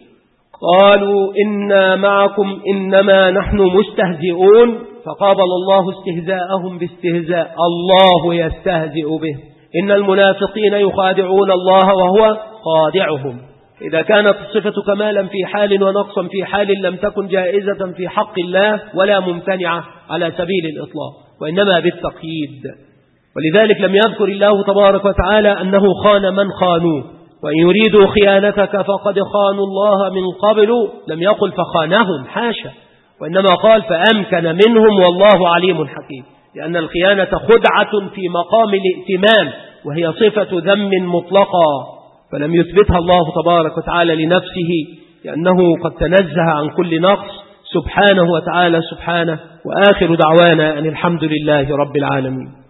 Speaker 2: قالوا إنا معكم إنما نحن مستهزئون فقابل الله استهزاءهم باستهزاء الله يستهزئ به، إن المنافقين يخادعون الله وهو خادعهم. إذا كانت الصفة كمالا في حال ونقصا في حال لم تكن جائزة في حق الله ولا ممتنعة على سبيل الإطلاق، وإنما بالتقييد. ولذلك لم يذكر الله تبارك وتعالى أنه خان من خانوه، وإن يريدوا خيانتك فقد خانوا الله من قبل، لم يقل فخانهم، حاشا، وإنما قال فأمكن منهم والله عليم حكيم، لأن الخيانة خدعة في مقام الائتمام، وهي صفة ذم مطلقة، فلم يثبتها الله تبارك وتعالى لنفسه، لأنه قد تنزه عن كل نقص سبحانه وتعالى سبحانه. وآخر دعوانا أن الحمد لله رب العالمين.